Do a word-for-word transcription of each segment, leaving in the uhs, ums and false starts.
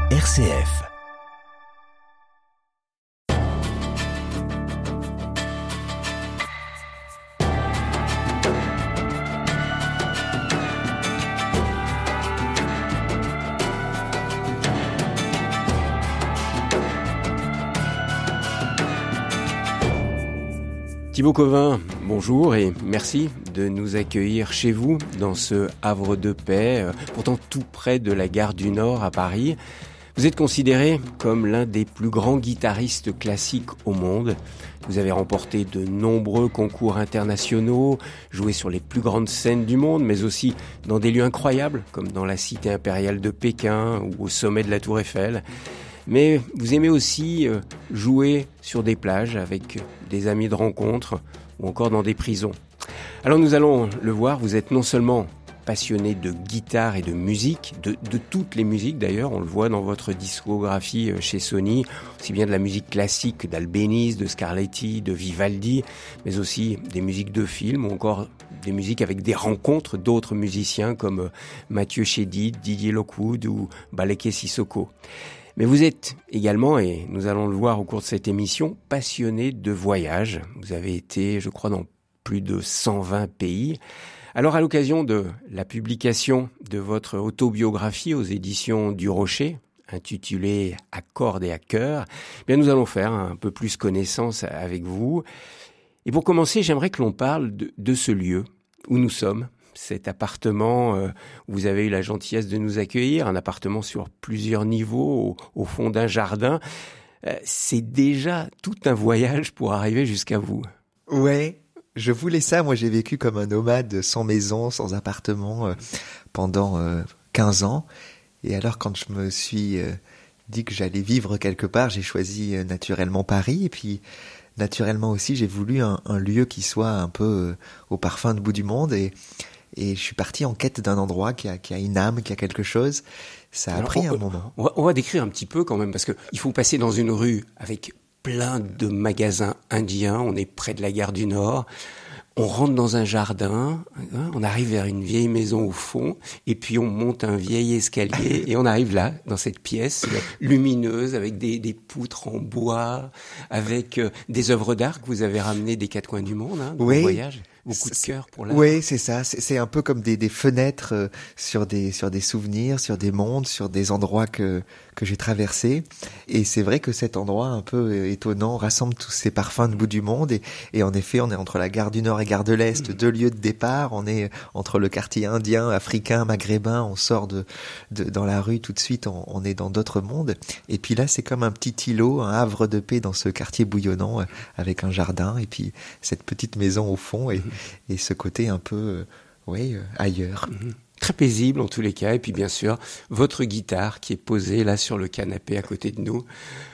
R C F. Thibaut Covin, bonjour et merci de nous accueillir chez vous dans ce havre de paix, pourtant tout près de la gare du Nord à Paris. Vous êtes considéré comme l'un des plus grands guitaristes classiques au monde. Vous avez remporté de nombreux concours internationaux, joué sur les plus grandes scènes du monde, mais aussi dans des lieux incroyables, comme dans la cité impériale de Pékin ou au sommet de la Tour Eiffel. Mais vous aimez aussi jouer sur des plages avec des amis de rencontre ou encore dans des prisons. Alors nous allons le voir, vous êtes non seulement passionné de guitare et de musique, de, de toutes les musiques d'ailleurs, on le voit dans votre discographie chez Sony, aussi bien de la musique classique d'Albéniz, de Scarlatti, de Vivaldi, mais aussi des musiques de films ou encore des musiques avec des rencontres d'autres musiciens comme Mathieu Chédid, Didier Lockwood ou Baleke Sissoko. Mais vous êtes également, et nous allons le voir au cours de cette émission, passionné de voyage. Vous avez été, je crois, dans plus de cent vingt pays. Alors, à l'occasion de la publication de votre autobiographie aux éditions du Rocher, intitulée « À cordes et à cœur », eh bien, nous allons faire un peu plus connaissance avec vous. Et pour commencer, j'aimerais que l'on parle de, de ce lieu où nous sommes. Cet appartement euh, où vous avez eu la gentillesse de nous accueillir, un appartement sur plusieurs niveaux, au, au fond d'un jardin, euh, c'est déjà tout un voyage pour arriver jusqu'à vous. Ouais, je voulais ça. Moi, j'ai vécu comme un nomade, sans maison, sans appartement, euh, pendant euh, quinze ans. Et alors, quand je me suis euh, dit que j'allais vivre quelque part, j'ai choisi euh, naturellement Paris. Et puis, naturellement aussi, j'ai voulu un, un lieu qui soit un peu euh, au parfum de bout du monde. Et Et je suis parti en quête d'un endroit qui a, qui a une âme, qui a quelque chose. Ça a Alors, pris on, un moment. On va, on va décrire un petit peu quand même, parce que il faut passer dans une rue avec plein de magasins indiens. On est près de la gare du Nord. On rentre dans un jardin, hein, on arrive vers une vieille maison au fond, et puis on monte un vieil escalier, et on arrive là, dans cette pièce lumineuse, avec des, des poutres en bois, avec euh, des œuvres d'art que vous avez ramenées des quatre coins du monde, hein, dans oui. le voyage. Beaucoup de cœur pour l'art. Oui, c'est ça. C'est, c'est un peu comme des, des fenêtres euh, sur des sur des souvenirs, sur des mondes, sur des endroits que que j'ai traversés. Et c'est vrai que cet endroit un peu étonnant rassemble tous ces parfums de bout du monde. Et, et en effet, on est entre la gare du Nord et gare de l'Est, mmh. deux lieux de départ. On est entre le quartier indien, africain, maghrébin. On sort de, de dans la rue tout de suite. On, on est dans d'autres mondes. Et puis là, c'est comme un petit îlot, un havre de paix dans ce quartier bouillonnant, euh, avec un jardin et puis cette petite maison au fond. Et, mmh. Et ce côté un peu, euh, oui, euh, ailleurs. Mmh. Très paisible en tous les cas. Et puis bien sûr, votre guitare qui est posée là sur le canapé à côté de nous.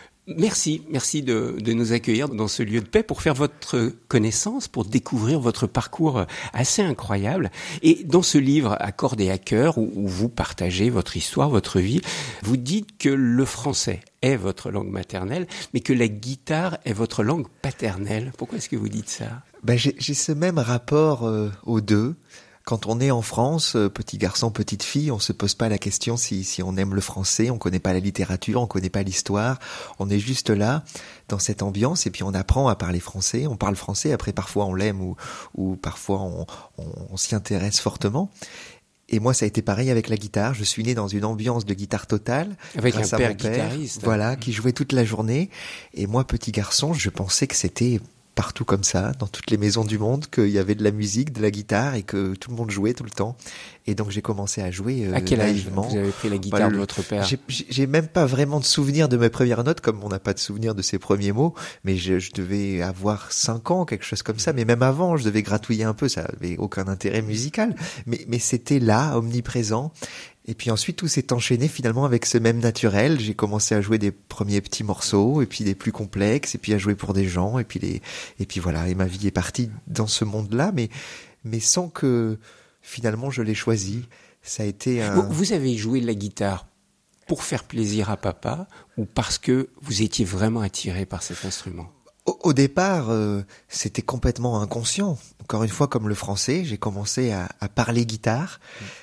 Merci, merci de, de nous accueillir dans ce lieu de paix pour faire votre connaissance, pour découvrir votre parcours assez incroyable. Et dans ce livre, À cordes et à cœur, où, où vous partagez votre histoire, votre vie, vous dites que le français est votre langue maternelle, mais que la guitare est votre langue paternelle. Pourquoi est-ce que vous dites ça ? Ben, j'ai, j'ai ce même rapport euh, aux deux. Quand on est en France, euh, petit garçon, petite fille, on se pose pas la question si, si on aime le français, on connaît pas la littérature, on connaît pas l'histoire. On est juste là, dans cette ambiance, et puis on apprend à parler français. On parle français, après parfois on l'aime ou, ou parfois on, on, on s'y intéresse fortement. Et moi, ça a été pareil avec la guitare. Je suis né dans une ambiance de guitare totale. Avec un grâce à père mon père, guitariste. Voilà, qui jouait toute la journée. Et moi, petit garçon, je pensais que c'était partout comme ça, dans toutes les maisons du monde, qu'il y avait de la musique, de la guitare et que tout le monde jouait tout le temps. Et donc j'ai commencé à jouer euh, à quel naïvement. âge vous avez pris la guitare voilà, de votre père? j'ai, j'ai même pas vraiment de souvenir de mes premières notes, comme on n'a pas de souvenir de ses premiers mots, mais je, je devais avoir cinq ans, quelque chose comme ça. Mais même avant, je devais gratouiller un peu, ça avait aucun intérêt musical, mais, mais c'était là, omniprésent. Et puis ensuite, tout s'est enchaîné finalement avec ce même naturel. J'ai commencé à jouer des premiers petits morceaux, et puis des plus complexes, et puis à jouer pour des gens, et puis les, et puis voilà. Et ma vie est partie dans ce monde-là, mais, mais sans que finalement je l'ai choisi. Ça a été un... Vous, vous avez joué de la guitare pour faire plaisir à papa, ou parce que vous étiez vraiment attiré par cet instrument? Au, au départ, euh, c'était complètement inconscient. Encore une fois, comme le français, j'ai commencé à, à parler guitare.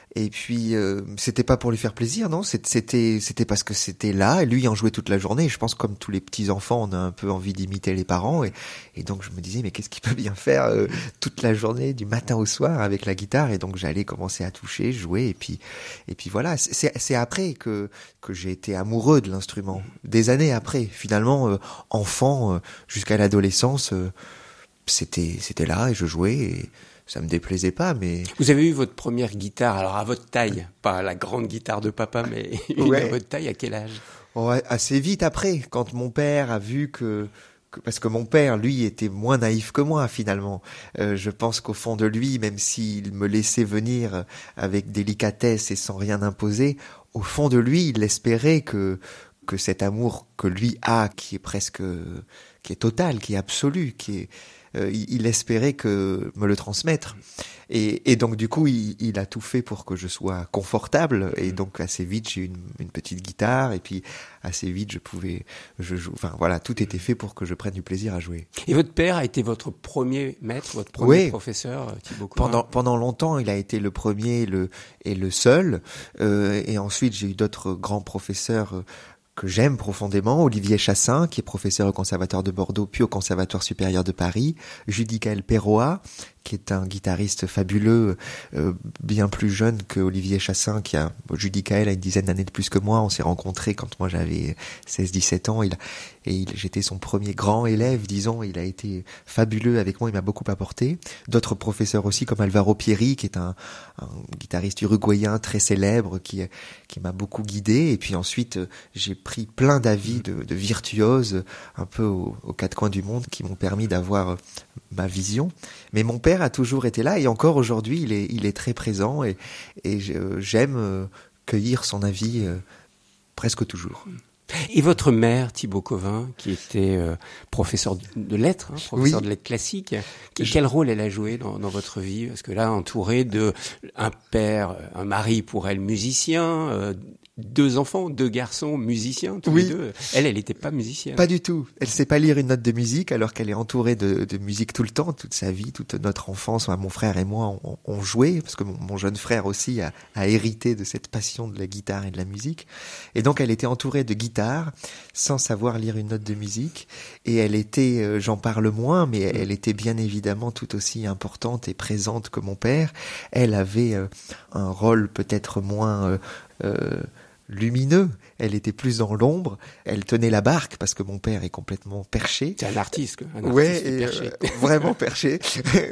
Et puis euh, c'était pas pour lui faire plaisir, non, c'était c'était parce que c'était là. Et lui en jouait toute la journée. Et je pense comme tous les petits enfants, on a un peu envie d'imiter les parents. Et, et donc je me disais mais qu'est-ce qu'il peut bien faire euh, toute la journée, du matin au soir avec la guitare. Et donc j'allais commencer à toucher, jouer. Et puis et puis voilà. C'est c'est après que que j'ai été amoureux de l'instrument. Des années après, finalement, euh, enfant euh, jusqu'à l'adolescence, euh, c'était c'était là et je jouais. Et ça me déplaisait pas, mais... Vous avez eu votre première guitare, alors à votre taille, pas la grande guitare de papa, mais une ouais. à votre taille, à quel âge? Ouais, assez vite après, quand mon père a vu que... que parce que mon père, lui, était moins naïf que moi, finalement. Euh, je pense qu'au fond de lui, même s'il me laissait venir avec délicatesse et sans rien imposer, au fond de lui, il espérait que, que cet amour que lui a, qui est presque... qui est total, qui est absolu, qui est... Euh, il, il espérait que me le transmettre. Et, et donc du coup, il, il a tout fait pour que je sois confortable. Et donc assez vite, j'ai eu une, une petite guitare. Et puis assez vite, je pouvais, je joue. Enfin voilà, tout était fait pour que je prenne du plaisir à jouer. Et votre père a été votre premier maître, votre premier oui. professeur, Thibaut Covin? Pendant pendant longtemps, il a été le premier, le et le seul. Euh, et ensuite, j'ai eu d'autres grands professeurs. Euh, que j'aime profondément, Olivier Chassin, qui est professeur au Conservatoire de Bordeaux, puis au Conservatoire supérieur de Paris, Judicaël Perroat, qui est un guitariste fabuleux, euh, bien plus jeune que Olivier Chassin, qui a, bon, Judicaël a une dizaine d'années de plus que moi, on s'est rencontrés quand moi j'avais seize dix-sept ans, il, et il, j'étais son premier grand élève, disons, il a été fabuleux avec moi, il m'a beaucoup apporté. D'autres professeurs aussi, comme Alvaro Pierri, qui est un, un guitariste uruguayen très célèbre, qui, qui m'a beaucoup guidé, et puis ensuite, j'ai pris plein d'avis de, de virtuoses, un peu aux, aux quatre coins du monde, qui m'ont permis d'avoir ma vision. Mais mon père a toujours été là et encore aujourd'hui, il est, il est très présent et, et j'aime cueillir son avis euh, presque toujours. Et votre mère, Thibaut Covin, qui était euh, professeur de lettres, hein, professeur oui. de lettres classiques, qui, Je... quel rôle elle a joué dans, dans votre vie? Parce que là, entourée de un père, un mari pour elle musicien, euh, deux enfants, deux garçons musiciens, tous oui. les deux. Elle, elle n'était pas musicienne. Pas du tout. Elle sait pas lire une note de musique alors qu'elle est entourée de, de musique tout le temps, toute sa vie, toute notre enfance. Mon frère et moi, on, on jouait parce que mon, mon jeune frère aussi a, a hérité de cette passion de la guitare et de la musique. Et donc, elle était entourée de guitare sans savoir lire une note de musique. Et elle était, euh, j'en parle moins, mais elle était bien évidemment tout aussi importante et présente que mon père. Elle avait euh, un rôle peut-être moins... Euh, euh, lumineux, elle était plus dans l'ombre, elle tenait la barque parce que mon père est complètement perché. C'est un artiste, quoi. Un ouais, artiste et, perché. Euh, vraiment perché.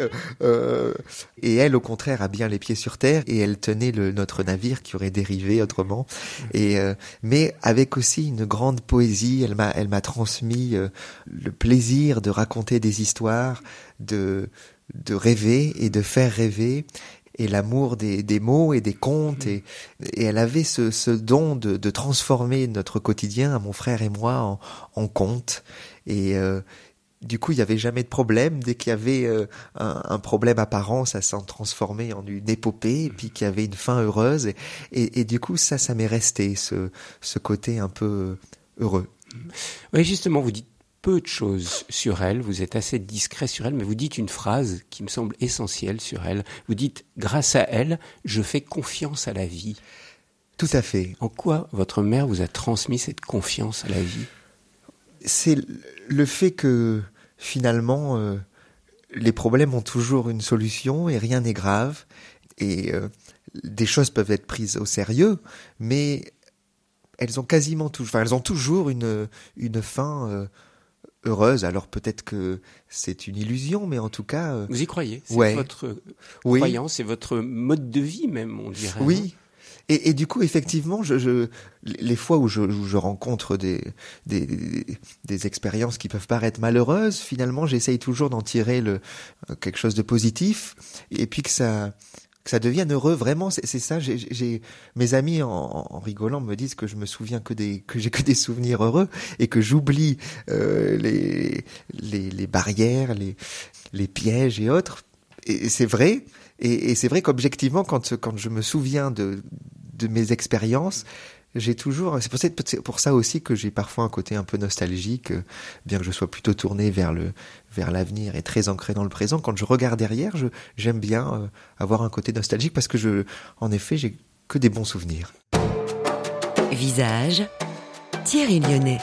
euh, et elle, au contraire, a bien les pieds sur terre et elle tenait le, notre navire qui aurait dérivé autrement. Et euh, mais avec aussi une grande poésie, elle m'a, elle m'a transmis euh, le plaisir de raconter des histoires, de de rêver et de faire rêver. Et l'amour des, des mots et des contes. Et, et elle avait ce, ce don de, de transformer notre quotidien, mon frère et moi, en, en contes. Et euh, du coup, il n'y avait jamais de problème. Dès qu'il y avait euh, un, un problème apparent, ça s'en transformait en une épopée, et puis qu'il y avait une fin heureuse. Et, et, et du coup, ça, ça m'est resté, ce, ce côté un peu heureux. Oui, justement, vous dites peu de choses sur elle, vous êtes assez discret sur elle, mais vous dites une phrase qui me semble essentielle sur elle. Vous dites « Grâce à elle, je fais confiance à la vie ». Tout à fait. En quoi votre mère vous a transmis cette confiance à la vie? C'est le fait que, finalement, euh, les problèmes ont toujours une solution et rien n'est grave. Et euh, des choses peuvent être prises au sérieux, mais elles ont quasiment toujours, enfin, elles ont toujours une, une fin... Euh, heureuse, alors peut-être que c'est une illusion, mais en tout cas... Euh... Vous y croyez? C'est ouais. votre oui. croyance, c'est votre mode de vie même, on dirait. Oui, et, et du coup, effectivement, je, je, les fois où je, où je rencontre des, des, des, des expériences qui peuvent paraître malheureuses, finalement, j'essaye toujours d'en tirer le, quelque chose de positif, et puis que ça... que ça devienne heureux, vraiment, c'est, c'est ça. J'ai, j'ai, mes amis, en, en rigolant, me disent que je me souviens que des, que j'ai que des souvenirs heureux et que j'oublie euh, les, les, les barrières, les, les pièges et autres. Et, et c'est vrai. Et, et c'est vrai qu'objectivement, quand, quand je me souviens de, de mes expériences, j'ai toujours, c'est pour ça, c'est pour ça aussi que j'ai parfois un côté un peu nostalgique, euh, bien que je sois plutôt tourné vers le, vers l'avenir et très ancré dans le présent. Quand je regarde derrière, je, j'aime bien euh, avoir un côté nostalgique parce que je, en effet, j'ai que des bons souvenirs. Visage, Thierry Lyonnais.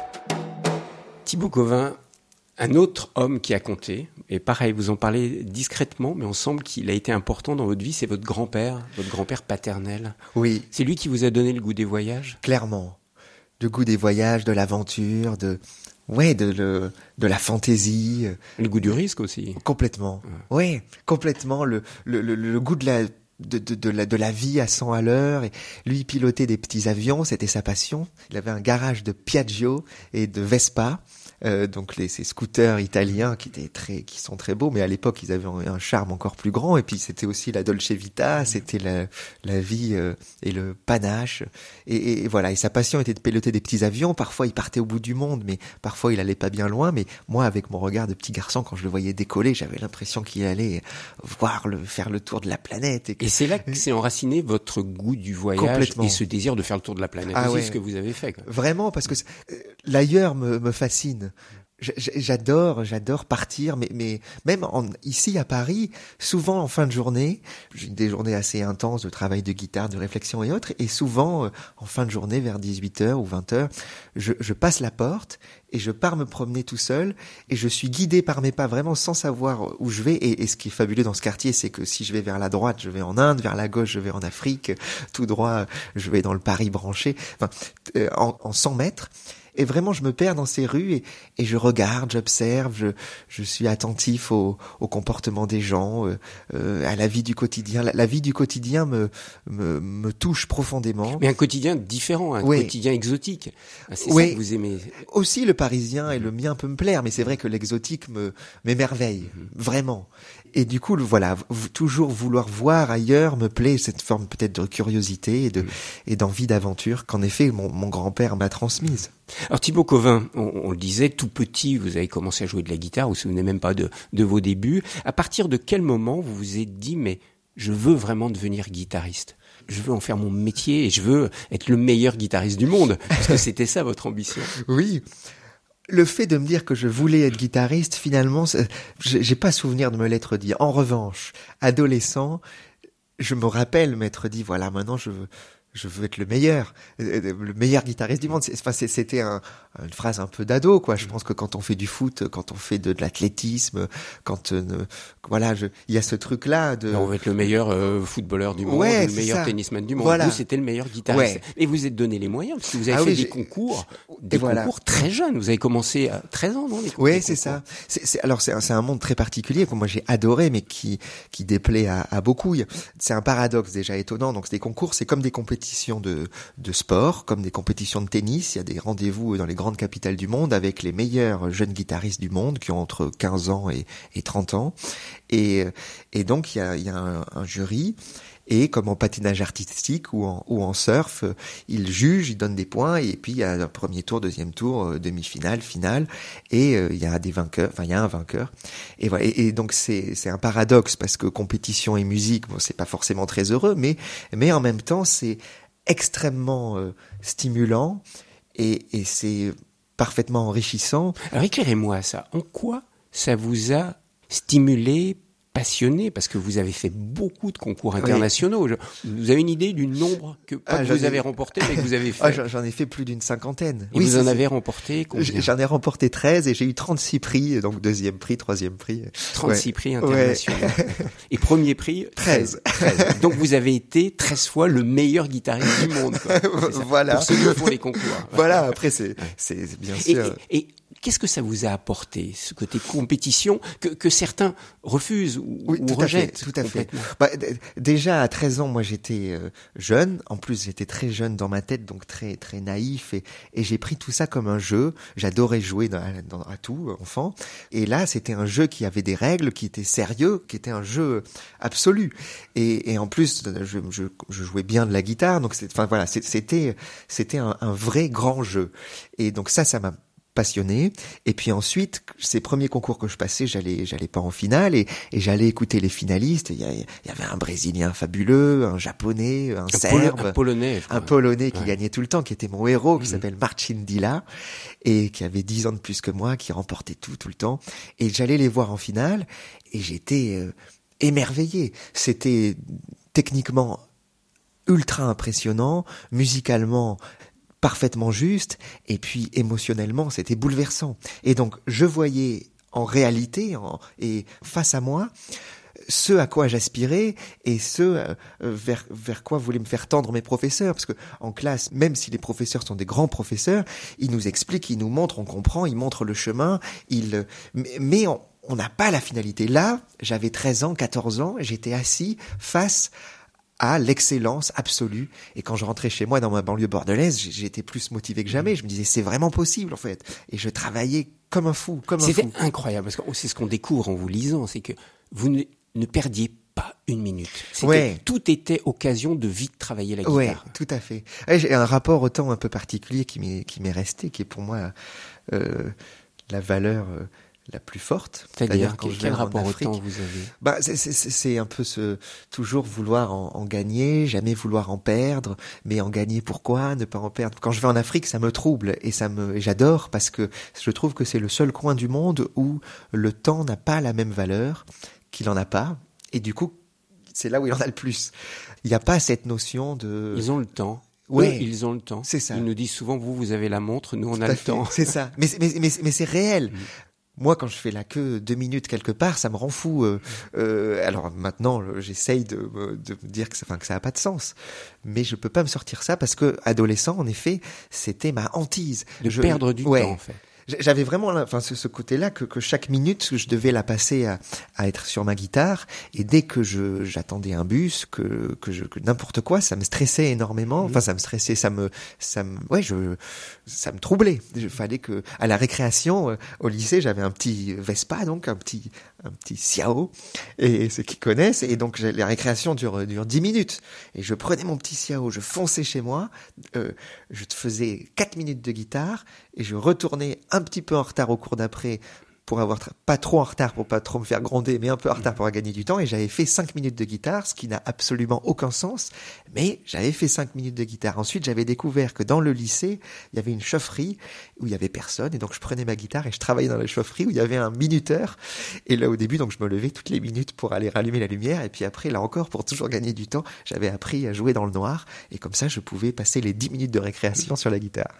Thibaut Cauvin, un autre homme qui a compté, et pareil, vous en parlez discrètement, mais on semble qu'il a été important dans votre vie, c'est votre grand-père, votre grand-père paternel. Oui. C'est lui qui vous a donné le goût des voyages ? Clairement. Le goût des voyages, de l'aventure, de, ouais, de, le, de la fantaisie. Le goût du risque aussi. Complètement. Ouais, ouais complètement. Le, le, le, le goût de la, de, de, de, la, de la vie à cent à l'heure. Et lui, piloter des petits avions, c'était sa passion. Il avait un garage de Piaggio et de Vespa. Euh, donc les, ces scooters italiens qui étaient très, qui sont très beaux, mais à l'époque ils avaient un, un charme encore plus grand. Et puis c'était aussi la Dolce Vita, c'était la, la vie euh, et le panache. Et, et, et voilà. Et sa passion était de piloter des petits avions. Parfois il partait au bout du monde, mais parfois il allait pas bien loin. Mais moi, avec mon regard de petit garçon, quand je le voyais décoller, j'avais l'impression qu'il allait voir le, faire le tour de la planète. Et, que... et c'est là que s'est enraciné votre goût du voyage et ce désir de faire le tour de la planète. Ah aussi, ouais. ce que vous avez fait. Quoi. Vraiment, parce que euh, l'ailleurs me, me fascine. J'adore, j'adore partir, mais, mais même en, ici à Paris, souvent en fin de journée, j'ai des journées assez intenses de travail de guitare, de réflexion et autres, et souvent euh, en fin de journée, vers dix-huit heures ou vingt heures, je, je passe la porte et je pars me promener tout seul, et je suis guidé par mes pas, vraiment sans savoir où je vais. Et, et ce qui est fabuleux dans ce quartier, c'est que si je vais vers la droite, je vais en Inde, vers la gauche, je vais en Afrique, tout droit, je vais dans le Paris branché, enfin, euh, en, en cent mètres. Et vraiment, je me perds dans ces rues et, et je regarde, j'observe, je, je suis attentif au, au comportement des gens, euh, euh, à la vie du quotidien. La, la vie du quotidien me, me, me touche profondément. Mais un quotidien différent, un oui. quotidien exotique. C'est oui. ça que vous aimez. Aussi, le parisien et le mien peut me plaire, mais c'est vrai que l'exotique me m'émerveille, mmh. vraiment. Et du coup, voilà, toujours vouloir voir ailleurs me plaît, cette forme peut-être de curiosité et de mmh. et d'envie d'aventure qu'en effet mon, mon grand-père m'a transmise. Alors Thibaut Cauvin, on, on le disait, tout petit, vous avez commencé à jouer de la guitare, vous vous souvenez même pas de, de vos débuts. À partir de quel moment vous vous êtes dit, mais je veux vraiment devenir guitariste ? Je veux en faire mon métier et je veux être le meilleur guitariste du monde. Parce que c'était ça votre ambition. Oui. Le fait de me dire que je voulais être guitariste, finalement, j'ai pas souvenir de me l'être dit. En revanche, adolescent, je me rappelle m'être dit, voilà, maintenant je veux... je veux être le meilleur, le meilleur guitariste du monde. Enfin, c'était un, une phrase un peu d'ado, quoi. Je pense que quand on fait du foot, quand on fait de, de l'athlétisme, quand euh, voilà, je, il y a ce truc-là de. On veut être le meilleur euh, footballeur du monde, ouais, le meilleur ça. tennisman du monde. Voilà. Vous, c'était le meilleur guitariste. Ouais. Et vous êtes donné les moyens parce que vous avez ah fait oui, des j'ai... concours, des Et concours voilà. très jeunes. Vous avez commencé à treize ans, non les Oui, c'est ça. C'est, c'est, alors c'est un, c'est un monde très particulier que moi j'ai adoré, mais qui qui déplaît à, à beaucoup. C'est un paradoxe déjà étonnant. Donc des concours, c'est comme des compétitions de de sport, comme des compétitions de tennis. Il y a des rendez-vous dans les grandes capitales du monde avec les meilleurs jeunes guitaristes du monde qui ont entre quinze ans et, et trente ans. Et, et donc, il y a, il y a un, un jury. Et comme en patinage artistique ou en, ou en surf, ils jugent, ils donnent des points. Et puis, il y a un premier tour, deuxième tour, demi-finale, finale. Et euh, il y a des vainqueurs, enfin, il y a un vainqueur. Et voilà. Et, et donc, c'est, c'est un paradoxe parce que compétition et musique, bon, c'est pas forcément très heureux, mais, mais en même temps, c'est extrêmement euh, stimulant et, et c'est parfaitement enrichissant. Alors éclairez-moi ça. En quoi ça vous a stimulé, passionné, parce que vous avez fait beaucoup de concours internationaux. Oui. Vous avez une idée du nombre que pas ah, que vous ai... avez remporté, mais que vous avez fait? Ah, j'en ai fait plus d'une cinquantaine. Et oui, vous en avez remporté combien? J'en ai remporté treize et j'ai eu trente-six prix, donc deuxième prix, troisième prix. trente-six ouais. prix internationaux. Ouais. Et premier prix? treize. treize. Donc vous avez été treize fois le meilleur guitariste du monde, quoi. Voilà. Pour ceux qui font les concours. Voilà, après c'est, ouais. c'est bien sûr. Et, et, et qu'est-ce que ça vous a apporté, ce côté compétition que, que certains refusent ou, oui, ou tout rejettent? À fait, tout à fait. Bah, d- déjà à treize ans, moi j'étais euh, jeune. En plus, j'étais très jeune dans ma tête, donc très très naïf, et, et j'ai pris tout ça comme un jeu. J'adorais jouer dans, dans, à tout, enfant. Et là, c'était un jeu qui avait des règles, qui était sérieux, qui était un jeu absolu. Et, et en plus, je, je, je jouais bien de la guitare, donc c'est, enfin voilà, c'était c'était un, un vrai grand jeu. Et donc ça, ça m'a passionné. Et puis ensuite, ces premiers concours que je passais, j'allais, j'allais pas en finale et, et j'allais écouter les finalistes. Il y, a, il y avait un Brésilien fabuleux, un Japonais, un, un Serbe, Polo, un Polonais, un Polonais qui ouais. gagnait tout le temps, qui était mon héros, qui mmh. s'appelle Marcin Dila et qui avait dix ans de plus que moi, qui remportait tout, tout le temps. Et j'allais les voir en finale et j'étais euh, émerveillé. C'était techniquement ultra impressionnant, musicalement parfaitement juste, et puis émotionnellement, c'était bouleversant. Et donc, je voyais en réalité, en, et face à moi, ce à quoi j'aspirais et ce euh, vers vers quoi voulaient me faire tendre mes professeurs, parce que en classe, même si les professeurs sont des grands professeurs, ils nous expliquent, ils nous montrent, on comprend, ils montrent le chemin, ils mais, mais on on n'a pas la finalité. Là, j'avais treize ans, quatorze ans, j'étais assis face à l'excellence absolue. Et quand je rentrais chez moi dans ma banlieue bordelaise, j'étais plus motivé que jamais. Je me disais, c'est vraiment possible, en fait. Et je travaillais comme un fou, comme un fou. C'était incroyable, parce que c'est ce qu'on découvre en vous lisant, c'est que vous ne, ne perdiez pas une minute. C'était, ouais. Tout était occasion de vite travailler la guitare. Ouais, tout à fait. Ouais, j'ai un rapport au temps un peu particulier qui m'est, qui m'est resté, qui est pour moi euh, la valeur... Euh, la plus forte. C'est-à-dire, quel, quel rapport Afrique, au temps vous avez? Bah, c'est, c'est, c'est un peu ce, toujours vouloir en, en gagner, jamais vouloir en perdre, mais en gagner pourquoi, ne pas en perdre. Quand je vais en Afrique, ça me trouble et ça me, et j'adore parce que je trouve que c'est le seul coin du monde où le temps n'a pas la même valeur, qu'il en a pas, et du coup, c'est là où il en a le plus. Il n'y a pas cette notion de... Ils ont le temps. Oui, ils ont le temps. C'est ça. Ils nous disent souvent, vous, vous avez la montre, nous, on Tout a à le fait. temps. C'est ça. Mais, mais, mais, mais c'est réel. Mmh. Moi, quand je fais la queue deux minutes quelque part, ça me rend fou. Euh, euh, alors maintenant, j'essaye de, de me dire que ça, enfin, que ça a pas de sens, mais je peux pas me sortir ça parce que adolescent, en effet, c'était ma hantise. De je, perdre du ouais, temps, en fait. J'avais vraiment, enfin, ce, ce côté-là que, que chaque minute, je devais la passer à, à être sur ma guitare. Et dès que je j'attendais un bus, que que je que n'importe quoi, ça me stressait énormément. Enfin, ça me stressait, ça me ça me ouais, je ça me troublait. Il fallait que à la récréation euh, au lycée, j'avais un petit Vespa, donc un petit un petit Ciao, et ceux qui connaissent. Et donc la récréation dure dure dix minutes. Et je prenais mon petit Ciao, je fonçais chez moi, euh, je faisais quatre minutes de guitare et je retournais un petit peu en retard au cours d'après pour avoir tra- pas trop en retard pour pas trop me faire gronder, mais un peu en retard pour gagner du temps, et j'avais fait cinq minutes de guitare, ce qui n'a absolument aucun sens, mais j'avais fait cinq minutes de guitare. Ensuite, j'avais découvert que dans le lycée, il y avait une chaufferie où il y avait personne, et donc je prenais ma guitare et je travaillais dans la chaufferie où il y avait un minuteur, et là au début, donc je me levais toutes les minutes pour aller rallumer la lumière, et puis après, là encore, pour toujours gagner du temps, j'avais appris à jouer dans le noir, et comme ça, je pouvais passer les dix minutes de récréation sur la guitare.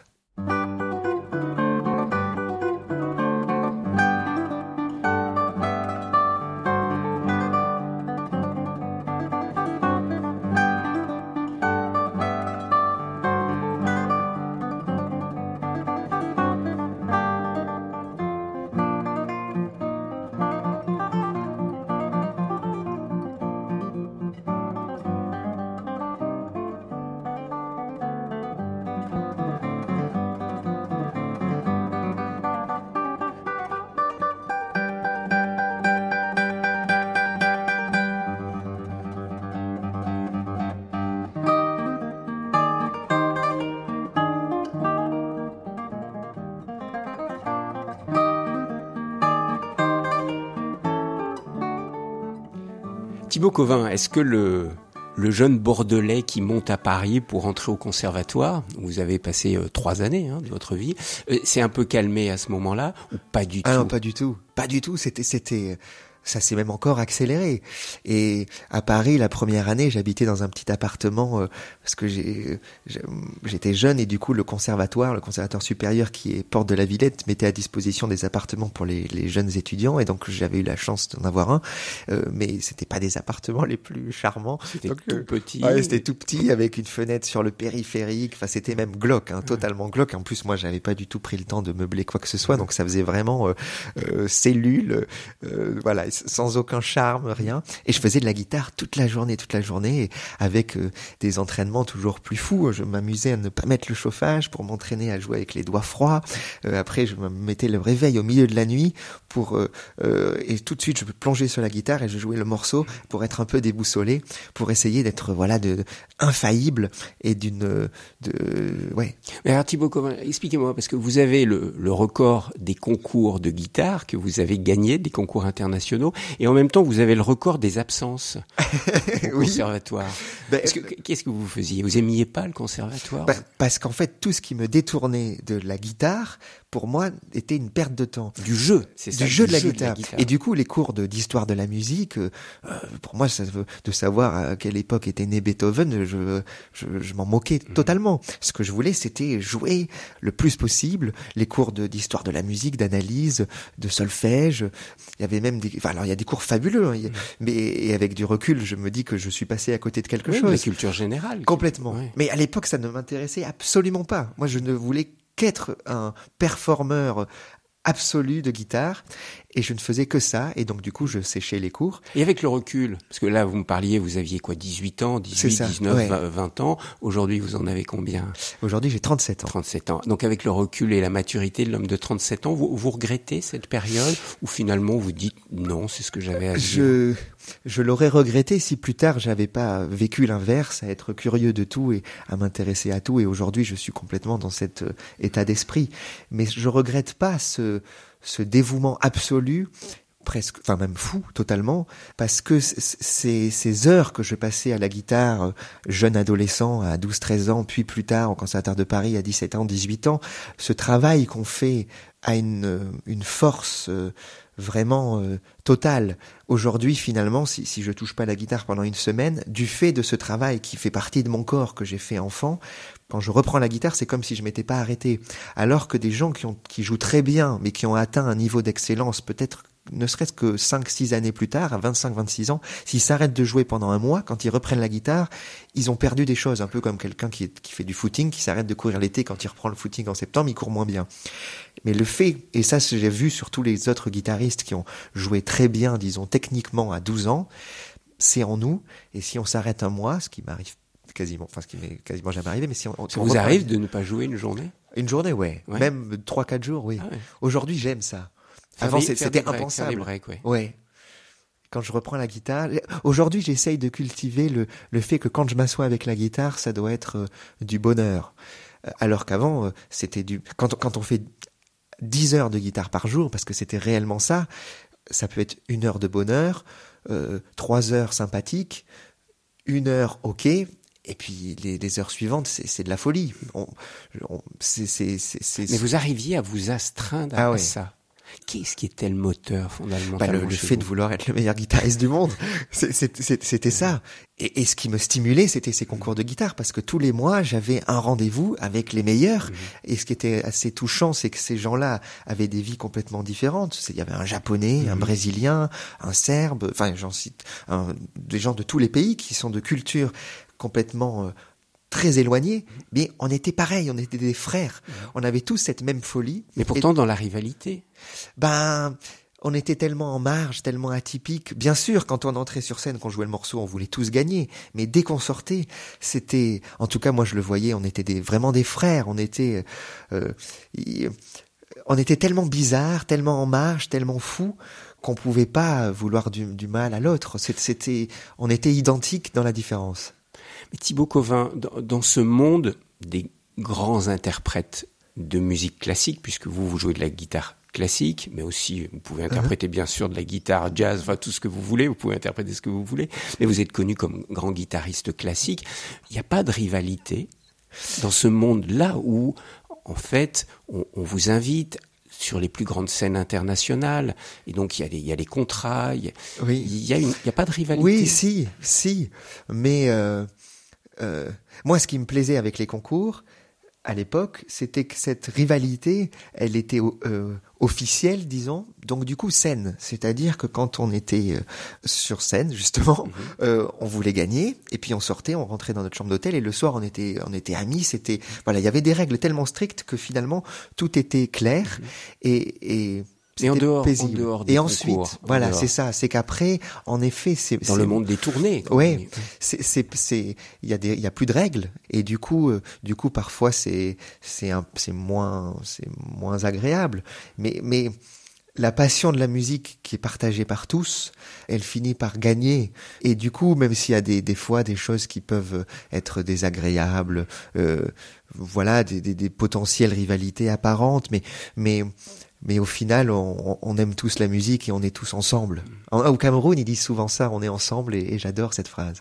Thibaut Covin, est-ce que le, le jeune Bordelais qui monte à Paris pour entrer au conservatoire, où vous avez passé euh, trois années hein, de votre vie, euh, s'est un peu calmé à ce moment-là ou pas du tout? Ah non, pas du tout. Pas du tout. C'était, c'était, ça s'est même encore accéléré. Et à Paris, la première année, j'habitais dans un petit appartement euh, parce que j'ai, j'étais jeune et du coup, le conservatoire, le conservatoire supérieur qui est porte de la Villette, mettait à disposition des appartements pour les, les jeunes étudiants et donc j'avais eu la chance d'en avoir un. Euh, mais c'était pas des appartements les plus charmants. C'était donc, tout euh, petit. Ouais, c'était tout petit avec une fenêtre sur le périphérique. Enfin, c'était même glauque, hein, totalement glauque. En plus, moi, j'avais pas du tout pris le temps de meubler quoi que ce soit, donc ça faisait vraiment euh, euh, cellule. Euh, voilà. sans aucun charme, rien. Et je faisais de la guitare toute la journée, toute la journée, et avec euh, des entraînements toujours plus fous. Je m'amusais à ne pas mettre le chauffage pour m'entraîner à jouer avec les doigts froids. Euh, après, je me mettais le réveil au milieu de la nuit pour euh, euh, et tout de suite, je plongeais sur la guitare et je jouais le morceau pour être un peu déboussolé, pour essayer d'être voilà de, de infaillible et d'une de ouais. Mais alors Thibaut Cauvin, expliquez-moi, parce que vous avez le, le record des concours de guitare que vous avez gagné, des concours internationaux, et en même temps vous avez le record des absences au oui. conservatoire. Ben, Parce que, qu'est-ce que vous faisiez? Vous aimiez pas le conservatoire? Ben, parce qu'en fait, tout ce qui me détournait de la guitare, pour moi, était une perte de temps. Du jeu, c'est ça. Du jeu, de la, jeu guitare. de la guitare. Et du coup, les cours de, d'histoire de la musique, euh, pour moi, ça veut, de savoir à quelle époque était né Beethoven, je, je, je m'en moquais mmh. totalement. Ce que je voulais, c'était jouer le plus possible. Les cours de, d'histoire de la musique, d'analyse, de solfège. Il y avait même des, enfin, alors il y a des cours fabuleux, hein, mmh. mais et avec du recul, je me dis que je suis passé à côté de quelque oui, chose. La culture générale. Complètement. Ouais. Mais à l'époque, ça ne m'intéressait absolument pas. Moi, je ne voulais qu'être un performeur absolu de guitare, et je ne faisais que ça, et donc du coup je séchais les cours. Et avec le recul, parce que là vous me parliez, vous aviez quoi, dix-huit ans, dix-huit, dix-neuf, ouais. vingt ans, aujourd'hui vous en avez combien? Aujourd'hui j'ai trente-sept ans. trente-sept ans. Donc avec le recul et la maturité de l'homme de trente-sept ans, vous, vous regrettez cette période, ou finalement vous dites non, c'est ce que j'avais à dire? Je, je l'aurais regretté si plus tard j'avais pas vécu l'inverse, à être curieux de tout et à m'intéresser à tout, et aujourd'hui je suis complètement dans cet euh, état d'esprit. Mais je regrette pas ce ce dévouement absolu, presque, enfin même fou, totalement, parce que ces, ces heures que je passais à la guitare, jeune adolescent, à douze treize ans, puis plus tard au Conservatoire de Paris, à dix-sept ans, dix-huit ans, ce travail qu'on fait a une, une force euh, vraiment euh, totale. Aujourd'hui, finalement, si, si je touche pas la guitare pendant une semaine, du fait de ce travail qui fait partie de mon corps que j'ai fait enfant, quand je reprends la guitare, c'est comme si je m'étais pas arrêté. Alors que des gens qui ont, qui jouent très bien, mais qui ont atteint un niveau d'excellence, peut-être ne serait-ce que cinq six années plus tard, à vingt-cinq vingt-six ans, s'ils s'arrêtent de jouer pendant un mois, quand ils reprennent la guitare, ils ont perdu des choses, un peu comme quelqu'un qui, est, qui fait du footing, qui s'arrête de courir l'été, quand il reprend le footing en septembre, il court moins bien. Mais le fait, et ça j'ai vu sur tous les autres guitaristes qui ont joué très bien, disons techniquement à douze ans, c'est en nous, et si on s'arrête un mois, ce qui m'arrive quasiment, enfin ce qui m'est quasiment jamais arrivé, mais si on... Si ça on vous reprend... arrive de ne pas jouer une journée? Une journée, ouais. ouais. Même trois quatre jours, oui. Ah ouais. Aujourd'hui, j'aime ça. Faire Avant, des, c'était breaks, impensable. Faire des breaks, ouais. ouais. Quand je reprends la guitare, aujourd'hui, j'essaye de cultiver le, le fait que quand je m'assois avec la guitare, ça doit être euh, du bonheur. Alors qu'avant, euh, c'était du, quand, quand on fait dix heures de guitare par jour, parce que c'était réellement ça, ça peut être une heure de bonheur, euh, trois heures sympathiques, une heure ok, et puis les, les heures suivantes, c'est, c'est de la folie. On, on, c'est, c'est, c'est, c'est... Mais vous arriviez à vous astreindre ah à ouais. ça. Qu'est-ce qui était le moteur fondamentalement? Bah, le, le fait vous. de vouloir être le meilleur guitariste du monde, c'est, c'est, c'est, c'était ça. Et, et ce qui me stimulait, c'était ces concours de guitare, parce que tous les mois, j'avais un rendez-vous avec les meilleurs. Mmh. Et ce qui était assez touchant, c'est que ces gens-là avaient des vies complètement différentes. Il y avait un Japonais, mmh. un Brésilien, un Serbe, enfin j'en cite, un, des gens de tous les pays qui sont de culture complètement... Euh, très éloignés, mais on était pareil, on était des frères. On avait tous cette même folie. Mais pourtant et, dans la rivalité. Ben, on était tellement en marge, tellement atypique. Bien sûr, quand on entrait sur scène, qu'on jouait le morceau, on voulait tous gagner. Mais dès qu'on sortait, c'était, en tout cas, moi je le voyais, on était des, vraiment des frères. On était, euh, on était tellement bizarres, tellement en marge, tellement fous qu'on pouvait pas vouloir du, du mal à l'autre. C'était, on était identiques dans la différence. Mais Thibaut Cauvin, dans, dans ce monde des grands interprètes de musique classique, puisque vous, vous jouez de la guitare classique, mais aussi vous pouvez interpréter uh-huh. bien sûr de la guitare jazz, enfin tout ce que vous voulez, vous pouvez interpréter ce que vous voulez, mais vous êtes connu comme grand guitariste classique. Il n'y a pas de rivalité dans ce monde-là où, en fait, on, on vous invite sur les plus grandes scènes internationales, et donc il y a des, il y a des contrats, il y a, oui. il y a une, il y a pas de rivalité. Oui, si, si, mais euh, euh, moi, ce qui me plaisait avec les concours à l'époque, c'était que cette rivalité, elle était euh, officielle, disons, donc du coup saine. C'est-à-dire que quand on était euh, sur scène, justement, mm-hmm. euh, on voulait gagner, et puis on sortait, on rentrait dans notre chambre d'hôtel, et le soir on était, on était amis. C'était, voilà, il y avait des règles tellement strictes que finalement tout était clair, mm-hmm. et, et Et en dehors, paisible. en dehors des Et concours, ensuite, voilà, dehors. c'est ça. C'est qu'après, en effet, c'est dans c'est, le monde des tournées. Ouais, c'est c'est c'est il y a des il y a plus de règles et du coup euh, du coup parfois c'est c'est un c'est moins c'est moins agréable. Mais mais la passion de la musique qui est partagée par tous, elle finit par gagner. Et du coup, même s'il y a des, des fois des choses qui peuvent être désagréables, euh, voilà, des, des, des potentielles rivalités apparentes, mais, mais, mais au final, on, on aime tous la musique et on est tous ensemble. En, au Cameroun, ils disent souvent ça, on est ensemble, et, et j'adore cette phrase.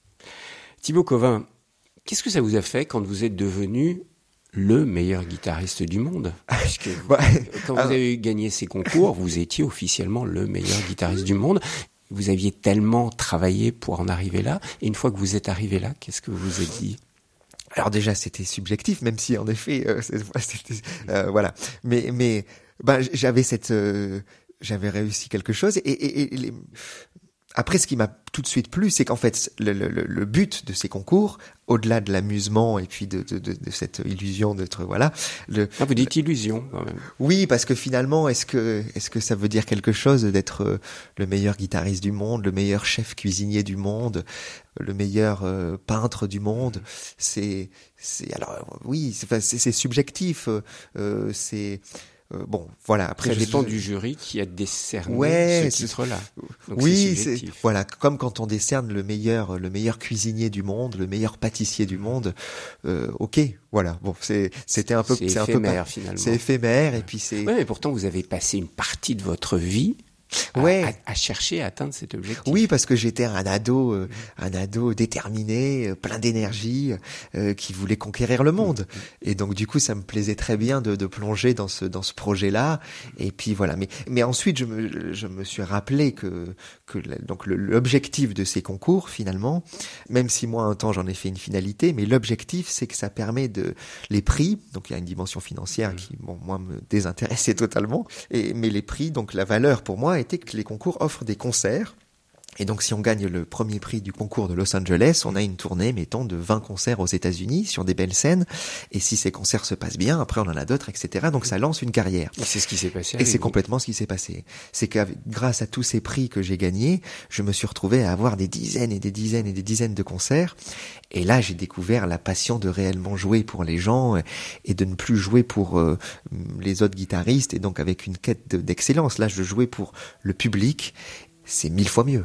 Thibaut Covin, qu'est-ce que ça vous a fait quand vous êtes devenu le meilleur guitariste du monde? Puisque ouais. Quand vous avez gagné ces concours, vous étiez officiellement le meilleur guitariste du monde. Vous aviez tellement travaillé pour en arriver là. Et une fois que vous êtes arrivé là, qu'est-ce que vous vous êtes dit? Alors déjà, c'était subjectif, même si en effet, euh, c'était, euh, voilà. Mais mais ben j'avais cette, euh, j'avais réussi quelque chose. Et, et, et les... après, ce qui m'a tout de suite plu, c'est qu'en fait, le, le, le but de ces concours, au-delà de l'amusement et puis de, de, de, de cette illusion d'être, voilà. Le, ah, vous dites illusion, quand même. Oui, parce que finalement, est-ce que, est-ce que ça veut dire quelque chose d'être le meilleur guitariste du monde, le meilleur chef cuisinier du monde, le meilleur euh, peintre du monde? C'est, c'est, alors, oui, c'est, c'est, c'est subjectif, euh, c'est, Euh, bon, voilà. Après, ça je, dépend je... du jury qui a décerné ouais, ce titre-là. Donc oui, c'est, c'est voilà, comme quand on décerne le meilleur, le meilleur cuisinier du monde, le meilleur pâtissier du monde. Euh, ok, voilà. Bon, c'est, c'était un peu, c'est, c'est éphémère un peu, finalement. C'est éphémère et puis c'est. Ouais, mais pourtant vous avez passé une partie de votre vie. À, ouais. à, à chercher à atteindre cet objectif. Oui, parce que j'étais un ado, euh, un ado déterminé, euh, plein d'énergie, euh, qui voulait conquérir le monde. Et donc du coup, ça me plaisait très bien de, de plonger dans ce dans ce projet-là. Et puis voilà. Mais mais ensuite, je me je me suis rappelé que que donc le, l'objectif de ces concours, finalement, même si moi un temps j'en ai fait une finalité, mais l'objectif c'est que ça permet de les prix. Donc il y a une dimension financière qui, bon, moi me désintéressait totalement. Et mais les prix, donc la valeur pour moi était que les concours offrent des concerts. Et donc, si on gagne le premier prix du concours de Los Angeles, on a une tournée, mettons, de vingt concerts aux États-Unis sur des belles scènes. Et si ces concerts se passent bien, après on en a d'autres, et cetera. Donc, ça lance une carrière. Et c'est ce qui s'est passé. Et c'est vous. complètement ce qui s'est passé. C'est que grâce à tous ces prix que j'ai gagnés, je me suis retrouvé à avoir des dizaines et des dizaines et des dizaines de concerts. Et là, j'ai découvert la passion de réellement jouer pour les gens et de ne plus jouer pour euh, les autres guitaristes. Et donc, avec une quête de, d'excellence. Là, je jouais pour le public. C'est mille fois mieux.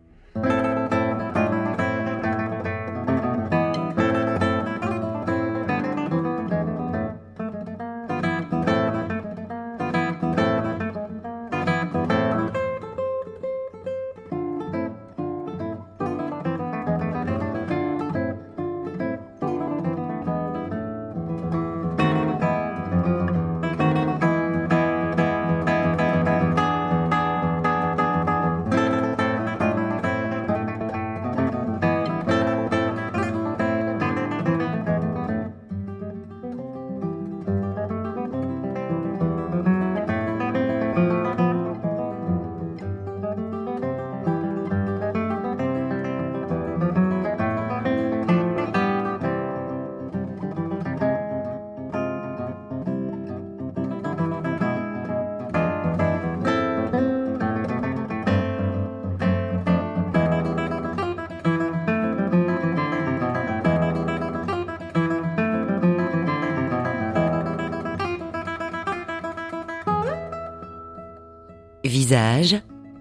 Visage,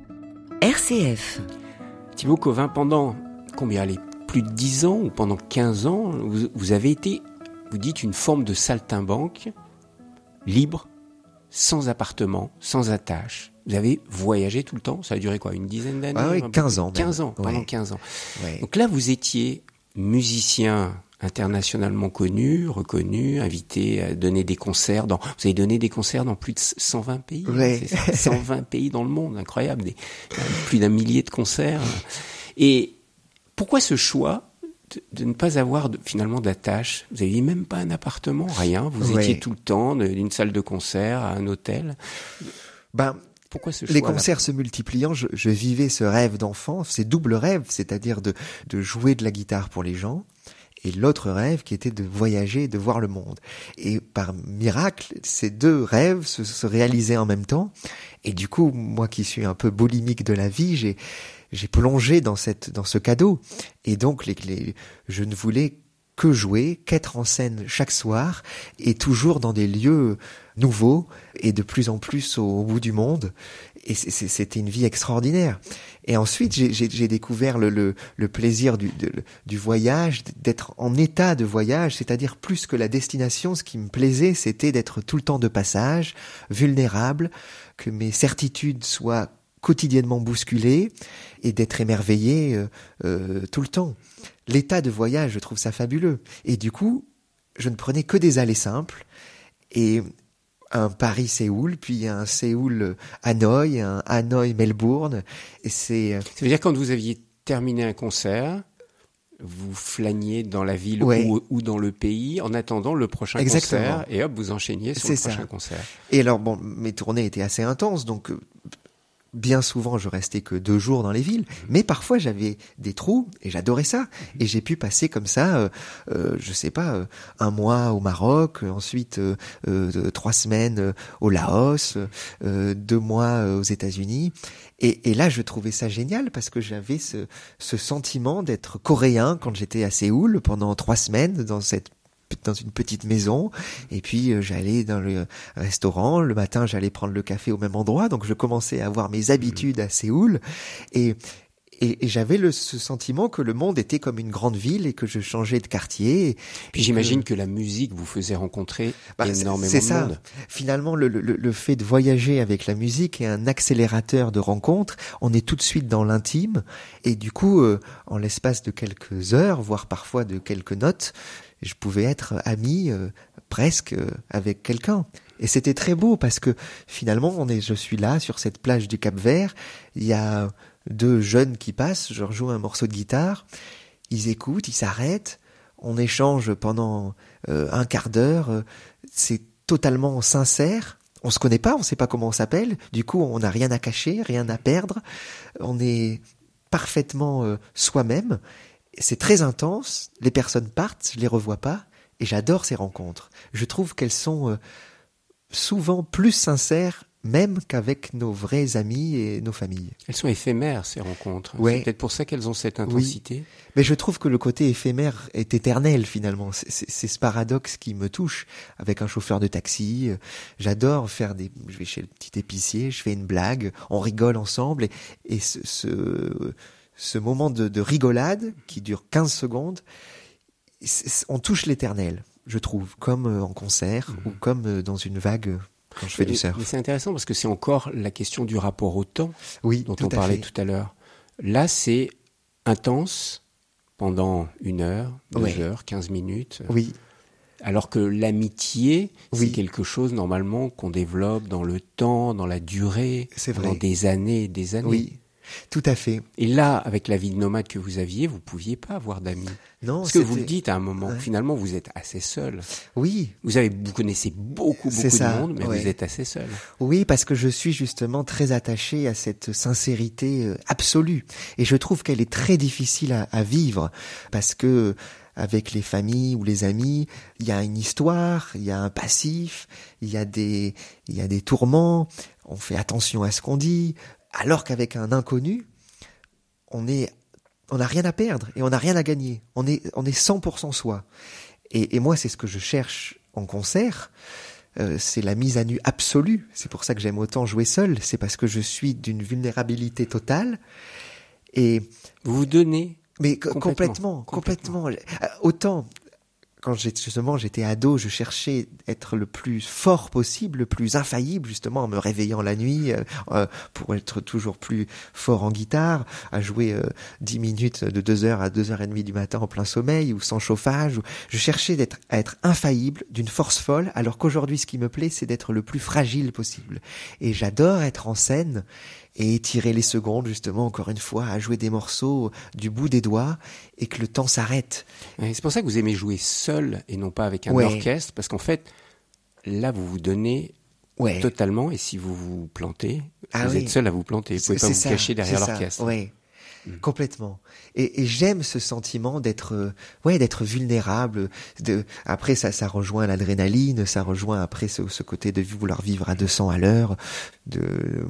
R C F. Thibaut Covin, pendant combien, allez, plus de dix ans ou pendant quinze ans, vous, vous avez été, vous dites, une forme de saltimbanque, libre, sans appartement, sans attache. Vous avez voyagé tout le temps. Ça a duré quoi, une dizaine d'années? Ah oui, quinze ans. quinze ans, pendant ouais. quinze ans. Ouais. Donc là, vous étiez musicien internationalement connu, reconnu, invité à donner des concerts dans, vous avez donné des concerts dans plus de cent vingt pays. Ouais. C'est ça, cent vingt pays dans le monde, incroyable, des, plus d'un millier de concerts. Et pourquoi ce choix de, de ne pas avoir de, finalement d'attache? Vous n'aviez même pas un appartement, rien. Vous ouais. étiez tout le temps de, d'une salle de concert à un hôtel. Ben, pourquoi ce choix? Les concerts se multipliant, je, je vivais ce rêve d'enfant, ces double rêves, c'est-à-dire de, de jouer de la guitare pour les gens et l'autre rêve qui était de voyager, de voir le monde. Et par miracle, ces deux rêves se, se réalisaient en même temps. Et du coup, moi qui suis un peu boulimique de la vie, j'ai, j'ai plongé dans cette, dans ce cadeau. Et donc, les, les, je ne voulais que jouer, qu'être en scène chaque soir, et toujours dans des lieux nouveaux, et de plus en plus au, au bout du monde. Et c'était une vie extraordinaire. Et ensuite, j'ai, j'ai, j'ai découvert le, le, le plaisir du, de, du voyage, d'être en état de voyage, c'est-à-dire plus que la destination, ce qui me plaisait, c'était d'être tout le temps de passage, vulnérable, que mes certitudes soient quotidiennement bousculées, et d'être émerveillé euh, euh, tout le temps. L'état de voyage, je trouve ça fabuleux. Et du coup, je ne prenais que des allées simples, et un Paris-Séoul, puis un Séoul-Hanoï, un Hanoï-Melbourne. Et c'est... Ça veut dire quand vous aviez terminé un concert, vous flâniez dans la ville ouais. ou, ou dans le pays en attendant le prochain Exactement. concert, et hop, vous enchaîniez sur c'est le prochain ça. concert. Et alors, bon, mes tournées étaient assez intenses, donc... Euh, bien souvent, je restais que deux jours dans les villes, mais parfois j'avais des trous et j'adorais ça. Et j'ai pu passer comme ça, euh, euh, je sais pas, euh, un mois au Maroc, ensuite euh, euh, trois semaines euh, au Laos, euh, deux mois euh, aux États-Unis. Et, et là, je trouvais ça génial parce que j'avais ce, ce sentiment d'être coréen quand j'étais à Séoul pendant trois semaines dans cette dans une petite maison, et puis euh, j'allais dans le restaurant, le matin j'allais prendre le café au même endroit, donc je commençais à avoir mes habitudes à Séoul, et, et, et j'avais le, ce sentiment que le monde était comme une grande ville et que je changeais de quartier. Et, puis et j'imagine que... que la musique vous faisait rencontrer bah, énormément c'est de ça. monde. Finalement, le, le, le fait de voyager avec la musique est un accélérateur de rencontres. On est tout de suite dans l'intime, et du coup, euh, en l'espace de quelques heures, voire parfois de quelques notes, je pouvais être ami euh, presque euh, avec quelqu'un. Et c'était très beau parce que finalement, on est, je suis là sur cette plage du Cap-Vert. Il y a deux jeunes qui passent. Je leur joue un morceau de guitare. Ils écoutent, ils s'arrêtent. On échange pendant euh, un quart d'heure. C'est totalement sincère. On se connaît pas, on sait pas comment on s'appelle. Du coup, on n'a rien à cacher, rien à perdre. On est parfaitement euh, soi-même. C'est très intense, les personnes partent, je les revois pas, et j'adore ces rencontres. Je trouve qu'elles sont euh, souvent plus sincères, même qu'avec nos vrais amis et nos familles. Elles sont éphémères, ces rencontres. Ouais. C'est peut-être pour ça qu'elles ont cette intensité. Oui. Mais je trouve que le côté éphémère est éternel, finalement. C'est, c'est, c'est ce paradoxe qui me touche. Avec un chauffeur de taxi, euh, j'adore faire des... Je vais chez le petit épicier, je fais une blague, on rigole ensemble, et, et ce... ce Ce moment de, de rigolade qui dure quinze secondes, on touche l'éternel, je trouve, comme en concert mmh. ou comme dans une vague quand je fais mais, du surf. Mais c'est intéressant parce que c'est encore la question du rapport au temps oui, dont on parlait fait. tout à l'heure. Là, c'est intense pendant une heure, deux ouais. heures, quinze minutes. Oui. Alors que l'amitié, oui. c'est quelque chose normalement qu'on développe dans le temps, dans la durée, c'est vrai. pendant des années et des années. Oui. Tout à fait. Et là, avec la vie de nomade que vous aviez, vous pouviez pas avoir d'amis. Non, parce que c'était... vous le dites à un moment, ouais. finalement, vous êtes assez seul. Oui. Vous avez, vous connaissez beaucoup, beaucoup ça, de monde, mais ouais. vous êtes assez seul. Oui, parce que je suis justement très attaché à cette sincérité absolue. Et je trouve qu'elle est très difficile à, à vivre, parce que avec les familles ou les amis, il y a une histoire, il y a un passif, il y a des, il y a des tourments, on fait attention à ce qu'on dit. Alors qu'avec un inconnu, on est, on n'a rien à perdre et on n'a rien à gagner. On est, on est cent pour cent soi. Et, et moi, c'est ce que je cherche en concert. Euh, c'est la mise à nu absolue. C'est pour ça que j'aime autant jouer seul. C'est parce que je suis d'une vulnérabilité totale. Et vous vous donnez. Mais complètement, complètement. complètement. complètement. Autant. Quand j'étais, justement j'étais ado, je cherchais être le plus fort possible, le plus infaillible, justement en me réveillant la nuit euh, pour être toujours plus fort en guitare, à jouer euh, dix minutes de deux heures à deux heures et demie du matin en plein sommeil ou sans chauffage. Ou... Je cherchais d'être, à être infaillible, d'une force folle, alors qu'aujourd'hui ce qui me plaît c'est d'être le plus fragile possible. Et j'adore être en scène et étirer les secondes, justement, encore une fois, à jouer des morceaux du bout des doigts et que le temps s'arrête. Ouais, c'est pour ça que vous aimez jouer seul et non pas avec un ouais. orchestre, parce qu'en fait, là, vous vous donnez ouais. totalement, et si vous vous plantez, ah vous oui. êtes seul à vous planter. Vous ne pouvez pas vous ça, cacher derrière c'est l'orchestre. Ouais. Complètement. Et, et j'aime ce sentiment d'être, euh, ouais, d'être vulnérable. De, après, ça, ça rejoint l'adrénaline, ça rejoint après ce, ce côté de vouloir vivre à deux cents à l'heure. De,